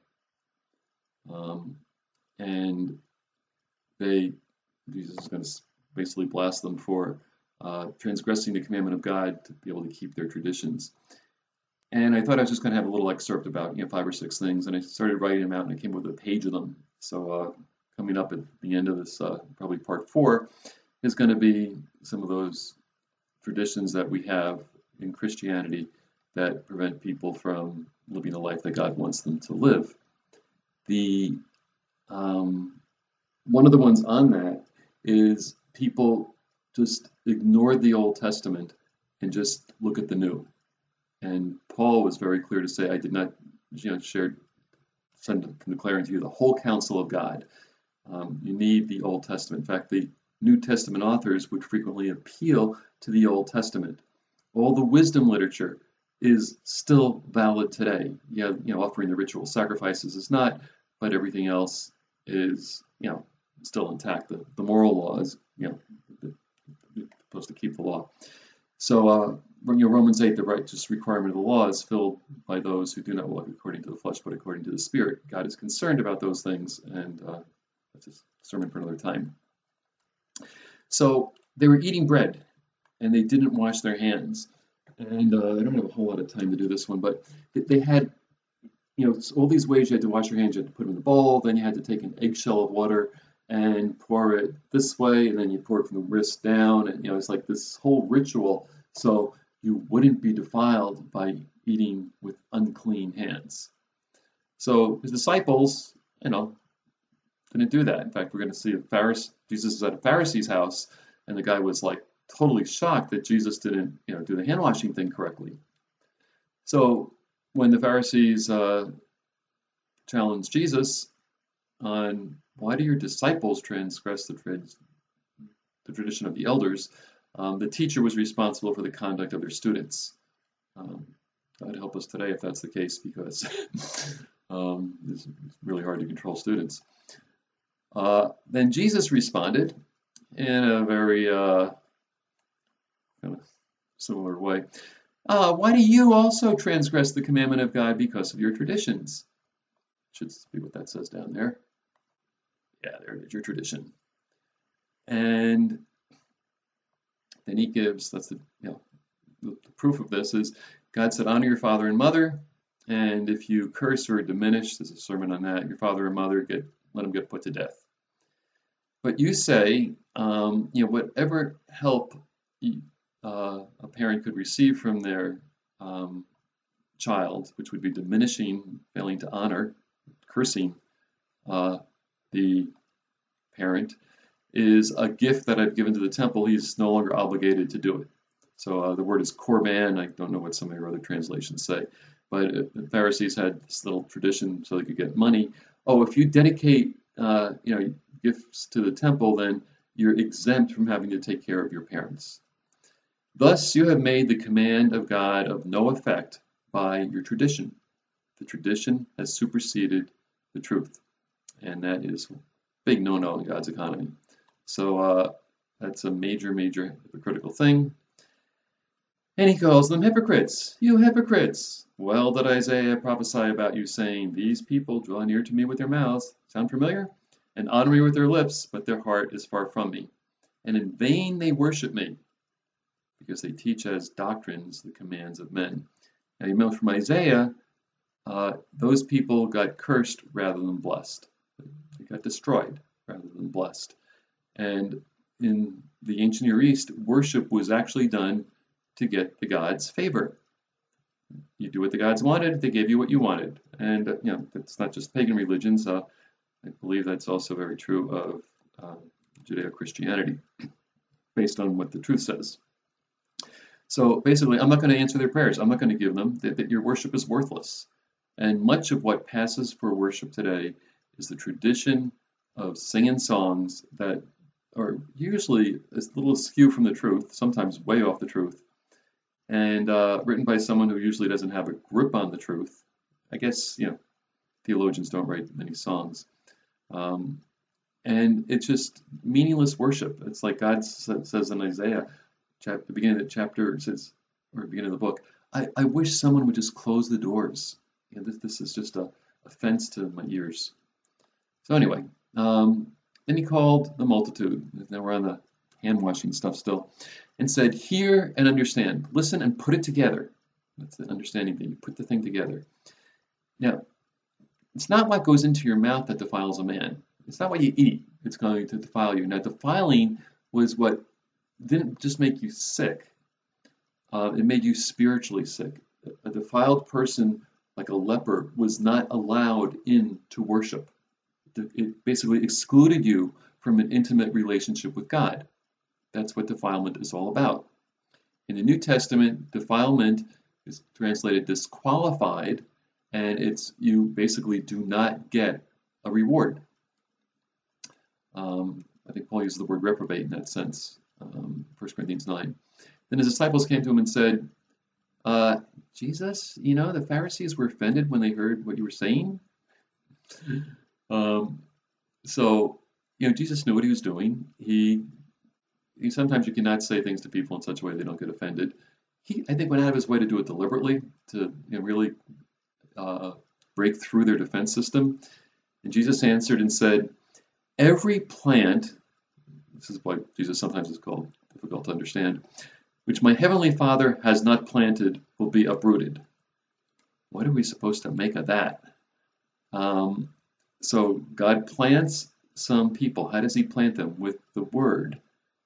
And Jesus is going to basically blast them for transgressing the commandment of God to be able to keep their traditions. And I thought I was just going to have a little excerpt about 5 or 6 things, and I started writing them out, and I came up with a page of them. So coming up at the end of this, probably part 4, is going to be some of those traditions that we have in Christianity that prevent people from living the life that God wants them to live. The one of the ones on that is people just ignore the Old Testament and just look at the New. And Paul was very clear to say, I did not declaring to you the whole counsel of God. You need the Old Testament. In fact, the New Testament authors would frequently appeal to the Old Testament. All the wisdom literature is still valid today. Offering the ritual sacrifices is not, but everything else is, still intact. The moral laws, supposed to keep the law. So, Romans 8, the righteous requirement of the law is filled by those who do not walk according to the flesh, but according to the Spirit. God is concerned about those things, and that's a sermon for another time. So, they were eating bread, and they didn't wash their hands. And I don't have a whole lot of time to do this one, but they had, all these ways you had to wash your hands. You had to put them in the bowl, then you had to take an eggshell of water and pour it this way, and then you pour it from the wrist down, and it's like this whole ritual, so you wouldn't be defiled by eating with unclean hands. So his disciples, didn't do that. In fact, we're going to see Jesus is at a Pharisee's house, and the guy was like totally shocked that Jesus didn't, do the hand washing thing correctly. So when the Pharisees challenged Jesus on why do your disciples transgress the tradition of the elders, the teacher was responsible for the conduct of their students. God help us today if that's the case, because it's really hard to control students. Then Jesus responded in a very kind of similar way. Why do you also transgress the commandment of God because of your traditions? Should be what that says down there. Yeah, there it is, your tradition. And then he gives, that's the proof of this is God said, honor your father and mother, and if you curse or diminish, there's a sermon on that, your father and mother, let them get put to death. But you say, whatever help a parent could receive from their child, which would be diminishing, failing to honor, cursing the parent, is a gift that I've given to the temple. He's no longer obligated to do it. So the word is korban. I don't know what some of your other translations say, but the Pharisees had this little tradition so they could get money. Oh, if you dedicate, gifts to the temple, then you're exempt from having to take care of your parents. Thus, you have made the command of God of no effect by your tradition. The tradition has superseded the truth, and that is a big no-no in God's economy. So that's a major, major hypocritical thing. And he calls them hypocrites. You hypocrites! Well did Isaiah prophesy about you, saying, these people draw near to me with their mouths. Sound familiar? and honor me with their lips, but their heart is far from me. And in vain they worship me, because they teach as doctrines the commands of men. Now you know from Isaiah, those people got cursed rather than blessed. They got destroyed rather than blessed. And in the ancient Near East, worship was actually done to get the gods' favor. You do what the gods wanted, they gave you what you wanted. And that's not just pagan religions. I believe that's also very true of Judeo-Christianity, based on what the truth says. So basically, I'm not going to answer their prayers. I'm not going to give them. That your worship is worthless. And much of what passes for worship today is the tradition of singing songs that are usually a little askew from the truth, sometimes way off the truth, and written by someone who usually doesn't have a grip on the truth. I guess, theologians don't write many songs. And it's just meaningless worship. It's like God says in Isaiah, the beginning of the chapter, it says, or beginning of the book, I wish someone would just close the doors. This is just a offense to my ears. So anyway, then he called the multitude. Now we're on the hand washing stuff still, and said, "Hear and understand. Listen and put it together." That's the understanding thing. You put the thing together. Now, it's not what goes into your mouth that defiles a man. It's not what you eat. It's going to defile you. Now, defiling was what didn't just make you sick. It made you spiritually sick. A defiled person, like a leper, was not allowed in to worship. It basically excluded you from an intimate relationship with God. That's what defilement is all about. In the New Testament, defilement is translated disqualified, and it's you basically do not get a reward. I think Paul uses the word reprobate in that sense, 1 Corinthians 9. Then his disciples came to him and said, Jesus, the Pharisees were offended when they heard what you were saying. So Jesus knew what he was doing. He sometimes you cannot say things to people in such a way they don't get offended. He, I think, went out of his way to do it deliberately, to really break through their defense system. And Jesus answered and said, "Every plant," this is what Jesus sometimes is called difficult to understand, "which my heavenly Father has not planted will be uprooted." What are we supposed to make of that? So God plants some people. How does he plant them? With the word.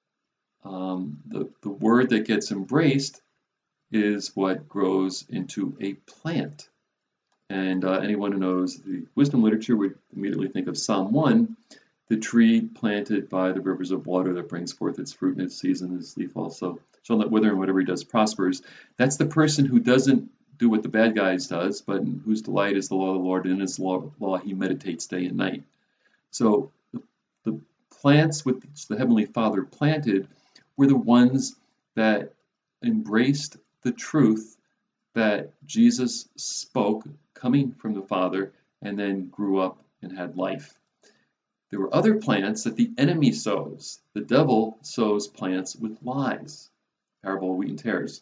The word that gets embraced is what grows into a plant. And anyone who knows the wisdom literature would immediately think of Psalm 1, the tree planted by the rivers of water that brings forth its fruit in its season, its leaf also shall not wither, and whatever he does prospers. That's the person who doesn't do what the bad guys does, but whose delight is the law of the Lord, and in his law he meditates day and night. So the plants which the Heavenly Father planted were the ones that embraced the truth that Jesus spoke coming from the Father and then grew up and had life. There were other plants that the enemy sows. The devil sows plants with lies. Parable of wheat and tares.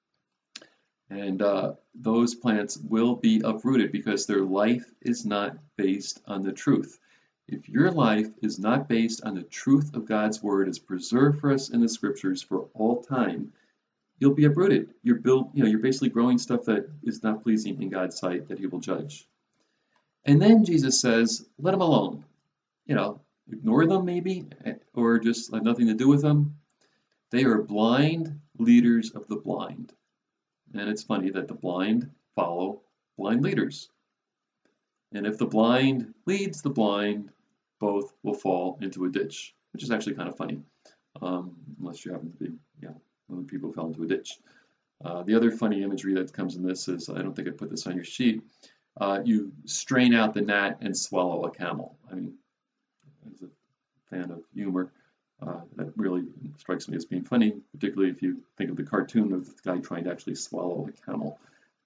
And those plants will be uprooted because their life is not based on the truth. If your life is not based on the truth of God's word as preserved for us in the scriptures for all time, you'll be uprooted. You're basically growing stuff that is not pleasing in God's sight that he will judge. And then Jesus says, let them alone. Ignore them maybe, or just have nothing to do with them. They are blind leaders of the blind. And it's funny that the blind follow blind leaders. And if the blind leads the blind, both will fall into a ditch, which is actually kind of funny, unless you happen to be one of the people who fell into a ditch. The other funny imagery that comes in this is, I don't think I put this on your sheet, you strain out the gnat and swallow a camel. I mean, as a fan of humor, that really strikes me as being funny, particularly if you think of the cartoon of the guy trying to actually swallow a camel.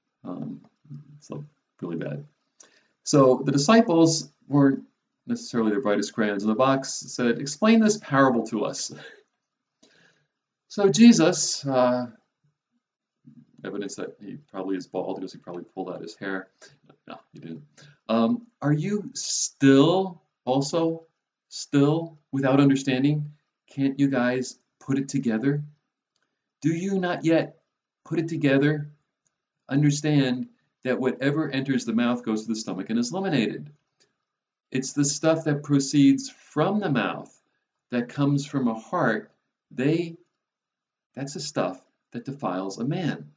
It's like really bad. So the disciples weren't necessarily the brightest crayons in the box, said, explain this parable to us. So Jesus, evidence that he probably is bald because he probably pulled out his hair. No, he didn't. Are you still also Still, without understanding, can't you guys put it together? Do you not yet put it together? Understand that whatever enters the mouth goes to the stomach and is eliminated. It's the stuff that proceeds from the mouth that comes from a heart. That's the stuff that defiles a man.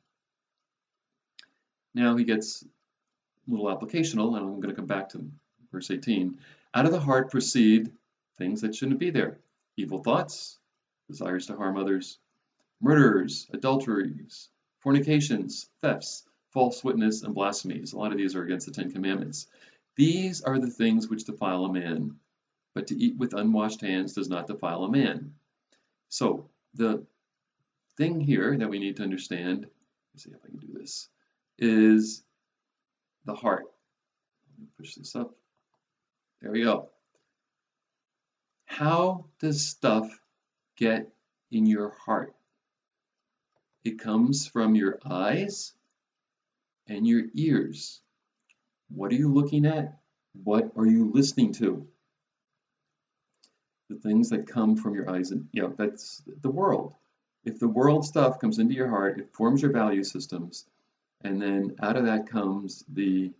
Now he gets a little applicational, and I'm going to come back to verse 18. Out of the heart proceed things that shouldn't be there. Evil thoughts, desires to harm others, murders, adulteries, fornications, thefts, false witness, and blasphemies. A lot of these are against the Ten Commandments. These are the things which defile a man, but to eat with unwashed hands does not defile a man. So the thing here that we need to understand, let's see if I can do this, is the heart. Let me push this up. There we go. How does stuff get in your heart? It comes from your eyes and your ears. What are you looking at? What are you listening to? The things that come from your eyes, and that's the world. If the world stuff comes into your heart, it forms your value systems, and then out of that comes the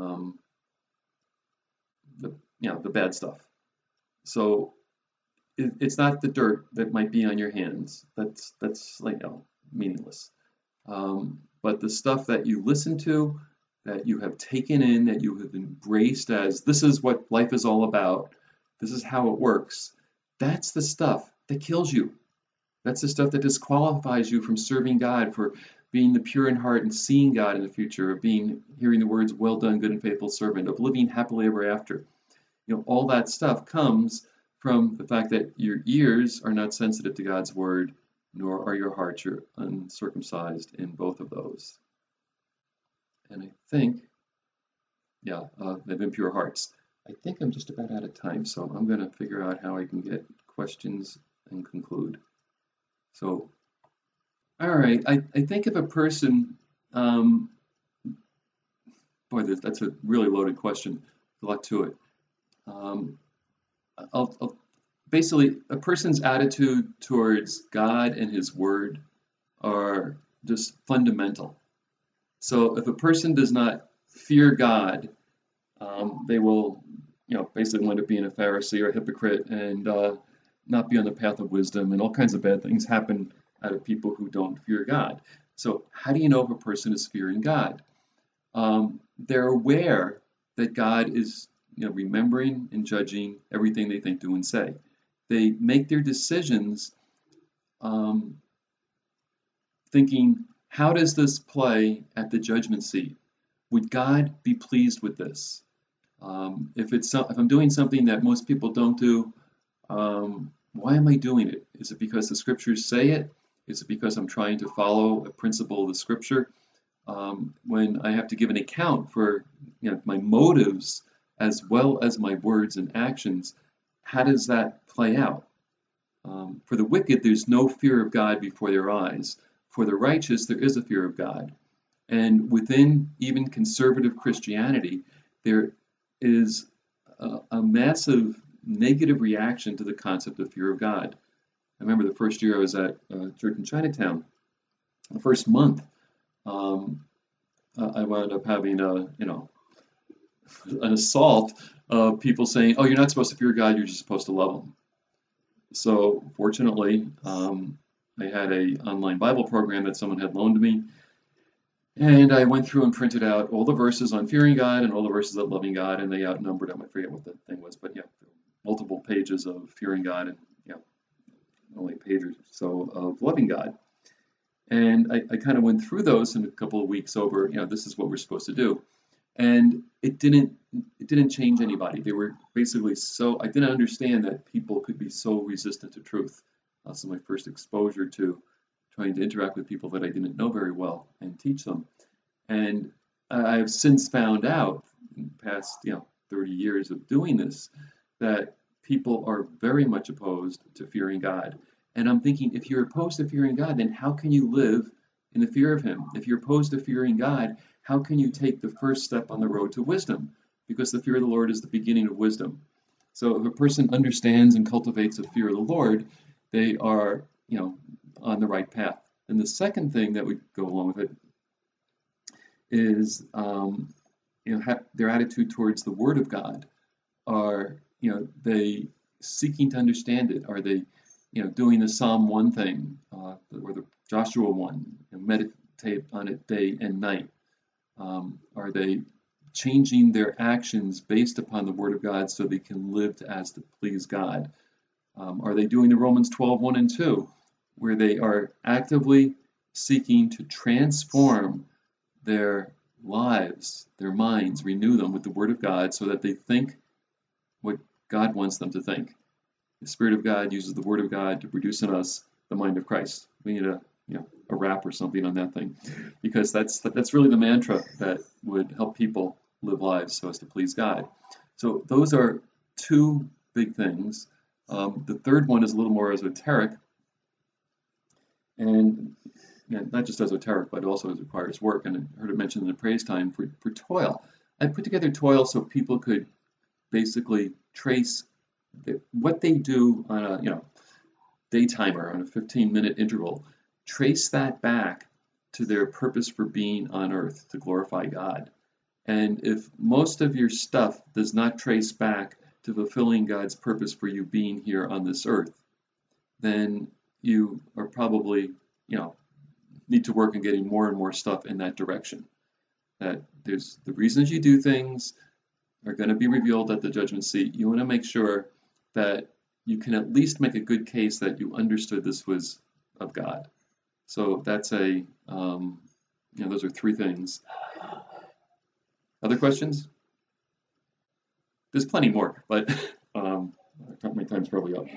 bad stuff. So it's not the dirt that might be on your hands. That's like meaningless. But the stuff that you listen to, that you have taken in, that you have embraced as this is what life is all about, this is how it works, that's the stuff that kills you. That's the stuff that disqualifies you from serving God, for being the pure in heart and seeing God in the future, of hearing the words, well done, good and faithful servant, of living happily ever after. All that stuff comes from the fact that your ears are not sensitive to God's word, nor are your hearts. You're uncircumcised in both of those. And I think, they've impure hearts. I think I'm just about out of time, so I'm going to figure out how I can get questions and conclude. So, all right, I think if a person, that's a really loaded question, a lot to it. Basically, a person's attitude towards God and His Word are just fundamental. So if a person does not fear God, they will, basically wind up being a Pharisee or a hypocrite and not be on the path of wisdom, and all kinds of bad things happen out of people who don't fear God. So how do you know if a person is fearing God? They're aware that God is, remembering and judging everything they think, do, and say. They make their decisions thinking, how does this play at the judgment seat? Would God be pleased with this? If I'm doing something that most people don't do, why am I doing it? Is it because the scriptures say it? Is it because I'm trying to follow a principle of the scripture? When I have to give an account for my motives as well as my words and actions, how does that play out? For the wicked, there's no fear of God before their eyes. For the righteous, there is a fear of God. And within even conservative Christianity, there is a massive negative reaction to the concept of fear of God. I remember the first year I was at church in Chinatown. The first month, I wound up having an assault of people saying, "Oh, you're not supposed to fear God; you're just supposed to love Him." So, fortunately, I had an online Bible program that someone had loaned me, and I went through and printed out all the verses on fearing God and all the verses on loving God, and they outnumbered them. I forget what the thing was, but multiple pages of fearing God and only a page or so of loving God. And I kind of went through those in a couple of weeks over, this is what we're supposed to do. And it didn't change anybody. They were basically I didn't understand that people could be so resistant to truth. That's my first exposure to trying to interact with people that I didn't know very well and teach them. And I've since found out in the past 30 years of doing this that people are very much opposed to fearing God. And I'm thinking, if you're opposed to fearing God, then how can you live in the fear of Him? If you're opposed to fearing God, how can you take the first step on the road to wisdom? Because the fear of the Lord is the beginning of wisdom. So if a person understands and cultivates a fear of the Lord, they are, on the right path. And the second thing that would go along with it is, their attitude towards the Word of God. Are, they seeking to understand it? Are they, doing the Psalm 1 thing, or the Joshua 1, meditate on it day and night? Are they changing their actions based upon the Word of God so they can live as to please God? Are they doing the Romans 12:1 and 2, where they are actively seeking to transform their lives, their minds, renew them with the Word of God so that they think what God wants them to think? The Spirit of God uses the Word of God to produce in us the mind of Christ. We need a rap or something on that thing, because that's really the mantra that would help people live lives so as to please God. So those are two big things. The third one is a little more esoteric, and not just esoteric, but also requires work. And I heard it mentioned in the praise time for toil. I put together toil so people could basically trace what they do on a day timer, on a 15-minute interval, trace that back to their purpose for being on earth, to glorify God. And if most of your stuff does not trace back to fulfilling God's purpose for you being here on this earth, then you are probably, need to work on getting more and more stuff in that direction. That there's the reasons you do things are going to be revealed at the judgment seat. You want to make sure that you can at least make a good case that you understood this was of God. So that's those are three things. Other questions? There's plenty more, but my time's probably up.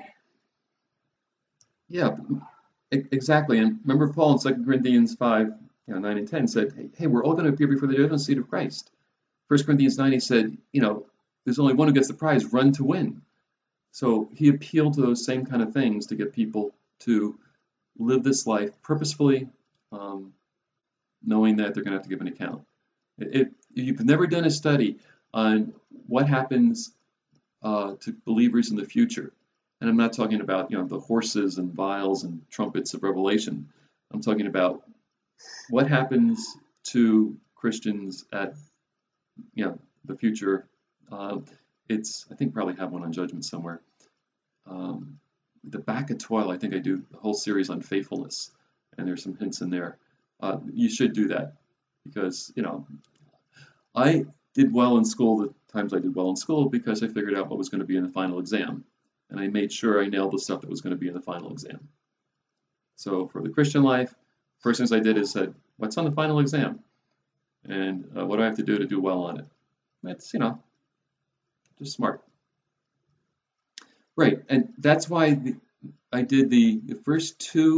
Yeah, exactly. And remember, Paul in 2 Corinthians 5, 9 and 10 said, hey, we're all going to appear before the judgment seat of Christ. 1 Corinthians 9, he said, there's only one who gets the prize, run to win. So he appealed to those same kind of things to get people to live this life purposefully, knowing that they're going to have to give an account. If you've never done a study on what happens to believers in the future, and I'm not talking about the horses and vials and trumpets of Revelation. I'm talking about what happens to Christians at the future. I think probably have one on Judgment somewhere. The back of Toil, I think I do the whole series on faithfulness, and there's some hints in there. You should do that, because I did well in school the times I did well in school because I figured out what was going to be in the final exam, and I made sure I nailed the stuff that was going to be in the final exam. So for the Christian life, first things I did is said, what's on the final exam, and what do I have to do well on it? That's just smart. Right, and that's why I did the first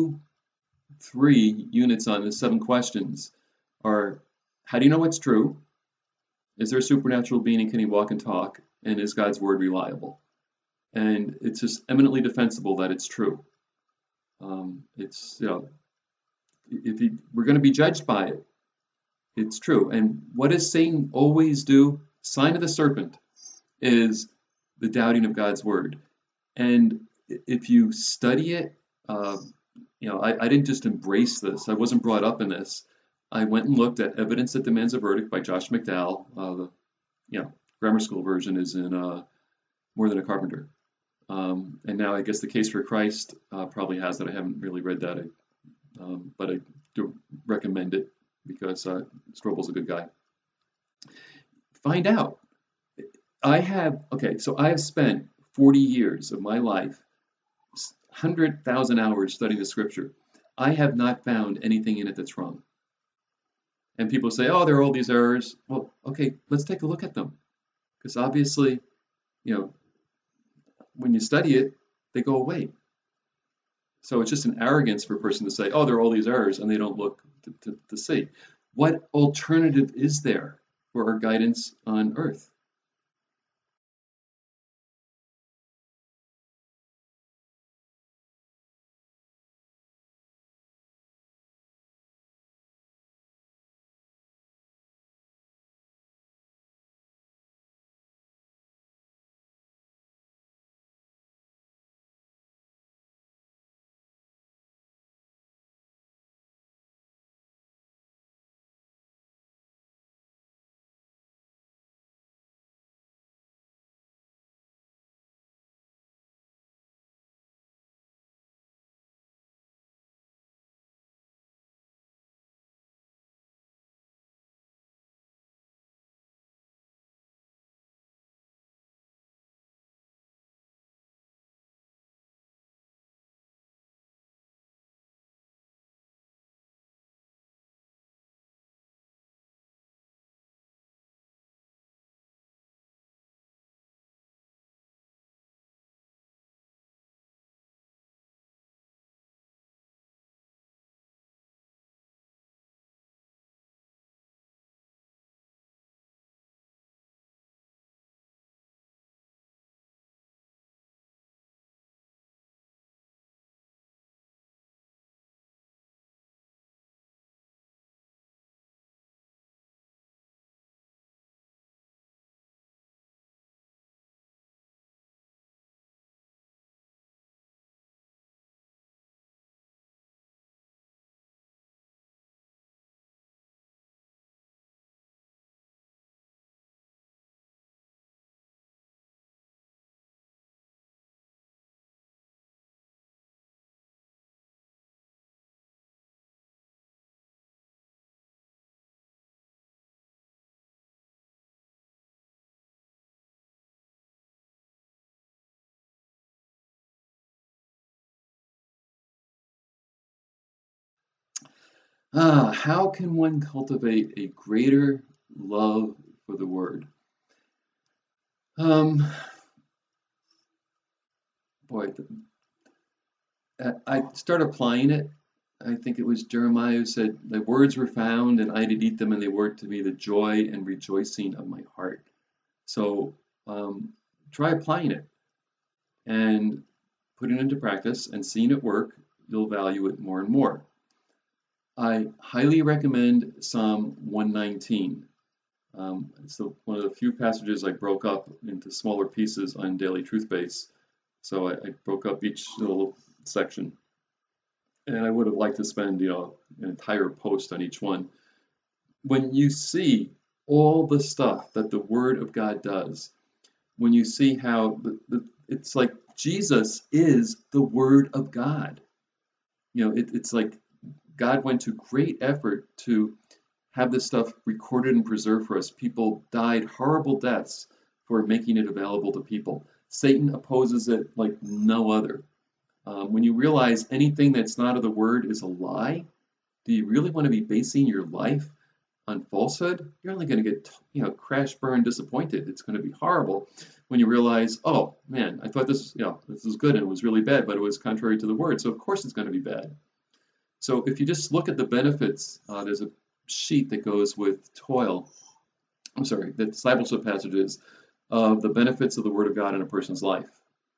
3 units on the 7 questions are: how do you know what's true? Is there a supernatural being, and can he walk and talk? And is God's word reliable? And it's just eminently defensible that it's true. It's we're going to be judged by it. It's true. And what does Satan always do? Sign of the serpent is the doubting of God's word. And if you study it, I didn't just embrace this. I wasn't brought up in this. I went and looked at Evidence That Demands a Verdict by Josh McDowell. The grammar school version is in More Than a Carpenter. And now I guess The Case for Christ probably has that. I haven't really read that, but I do recommend it because Strobel's a good guy. Find out. I have spent 40 years of my life, 100,000 hours studying the scripture. I have not found anything in it that's wrong. And people say, oh, there are all these errors. Well, okay, let's take a look at them. Because obviously, when you study it, they go away. So it's just an arrogance for a person to say, oh, there are all these errors, and they don't look to see. What alternative is there for our guidance on earth? How can one cultivate a greater love for the Word? Um, boy, I start applying it. I think it was Jeremiah who said, "The words were found, and I did eat them, and they were to me the joy and rejoicing of my heart." So try applying it and putting it into practice and seeing it work. You'll value it more and more. I highly recommend Psalm 119. It's one of the few passages I broke up into smaller pieces on Daily Truth Base. So I broke up each little section. And I would have liked to spend, an entire post on each one. When you see all the stuff that the Word of God does, when you see how it's like Jesus is the Word of God. It's like God went to great effort to have this stuff recorded and preserved for us. People died horrible deaths for making it available to people. Satan opposes it like no other. When you realize anything that's not of the Word is a lie, do you really want to be basing your life on falsehood? You're only going to get, crash, burn, disappointed. It's going to be horrible when you realize, oh man, I thought this was good and it was really bad, but it was contrary to the Word. So of course it's going to be bad. So if you just look at the benefits, there's a sheet that goes with the discipleship passages of the benefits of the Word of God in a person's life.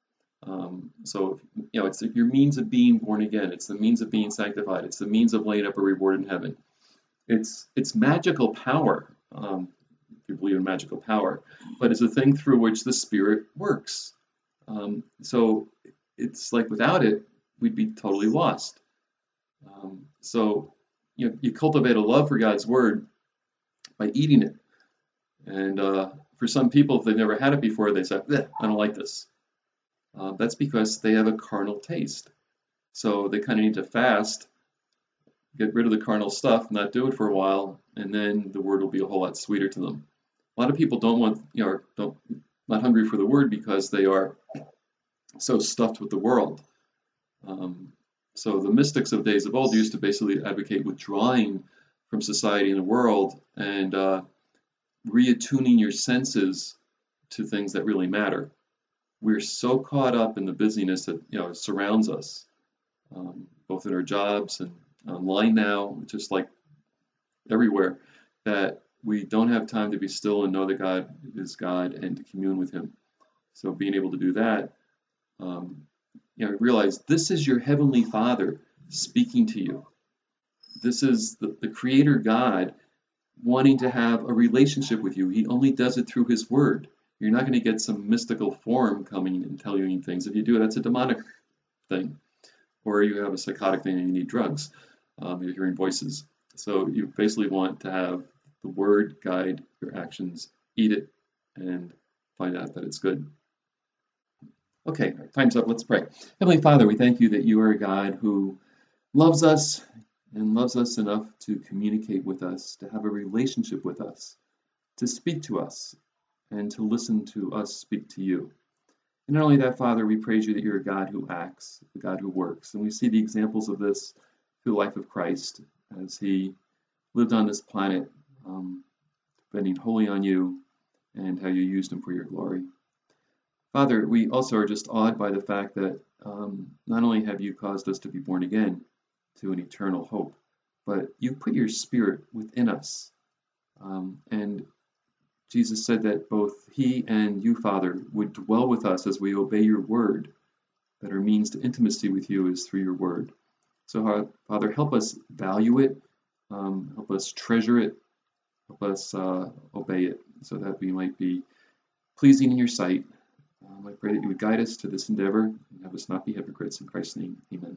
It's your means of being born again. It's the means of being sanctified. It's the means of laying up a reward in heaven. It's magical power, if you believe in magical power, but it's a thing through which the Spirit works. So it's like without it, we'd be totally lost. You cultivate a love for God's Word by eating it. And for some people, if they've never had it before, they say, I don't like this. That's because they have a carnal taste. So they kind of need to fast, get rid of the carnal stuff, not do it for a while, and then the Word will be a whole lot sweeter to them. A lot of people not hungry for the Word because they are so stuffed with the world. So the mystics of days of old used to basically advocate withdrawing from society and the world and reattuning your senses to things that really matter. We're so caught up in the busyness that surrounds us, both in our jobs and online now, just like everywhere, that we don't have time to be still and know that God is God and to commune with Him. So being able to do that, realize this is your Heavenly Father speaking to you. This is the Creator God wanting to have a relationship with you. He only does it through His Word. You're not going to get some mystical form coming and telling you things. If you do, that's a demonic thing. Or you have a psychotic thing and you need drugs. You're hearing voices. So you basically want to have the Word guide your actions, eat it, and find out that it's good. Okay, time's up. Let's pray. Heavenly Father, we thank you that you are a God who loves us and loves us enough to communicate with us, to have a relationship with us, to speak to us, and to listen to us speak to you. And not only that, Father, we praise you that you're a God who acts, a God who works. And we see the examples of this through the life of Christ as he lived on this planet, depending wholly on you and how you used him for your glory. Father, we also are just awed by the fact that not only have you caused us to be born again to an eternal hope, but you put your Spirit within us. And Jesus said that both he and you, Father, would dwell with us as we obey your word, that our means to intimacy with you is through your word. So, Father, help us value it, help us treasure it, help us obey it, so that we might be pleasing in your sight. I pray that you would guide us to this endeavor and have us not be hypocrites. In Christ's name, amen.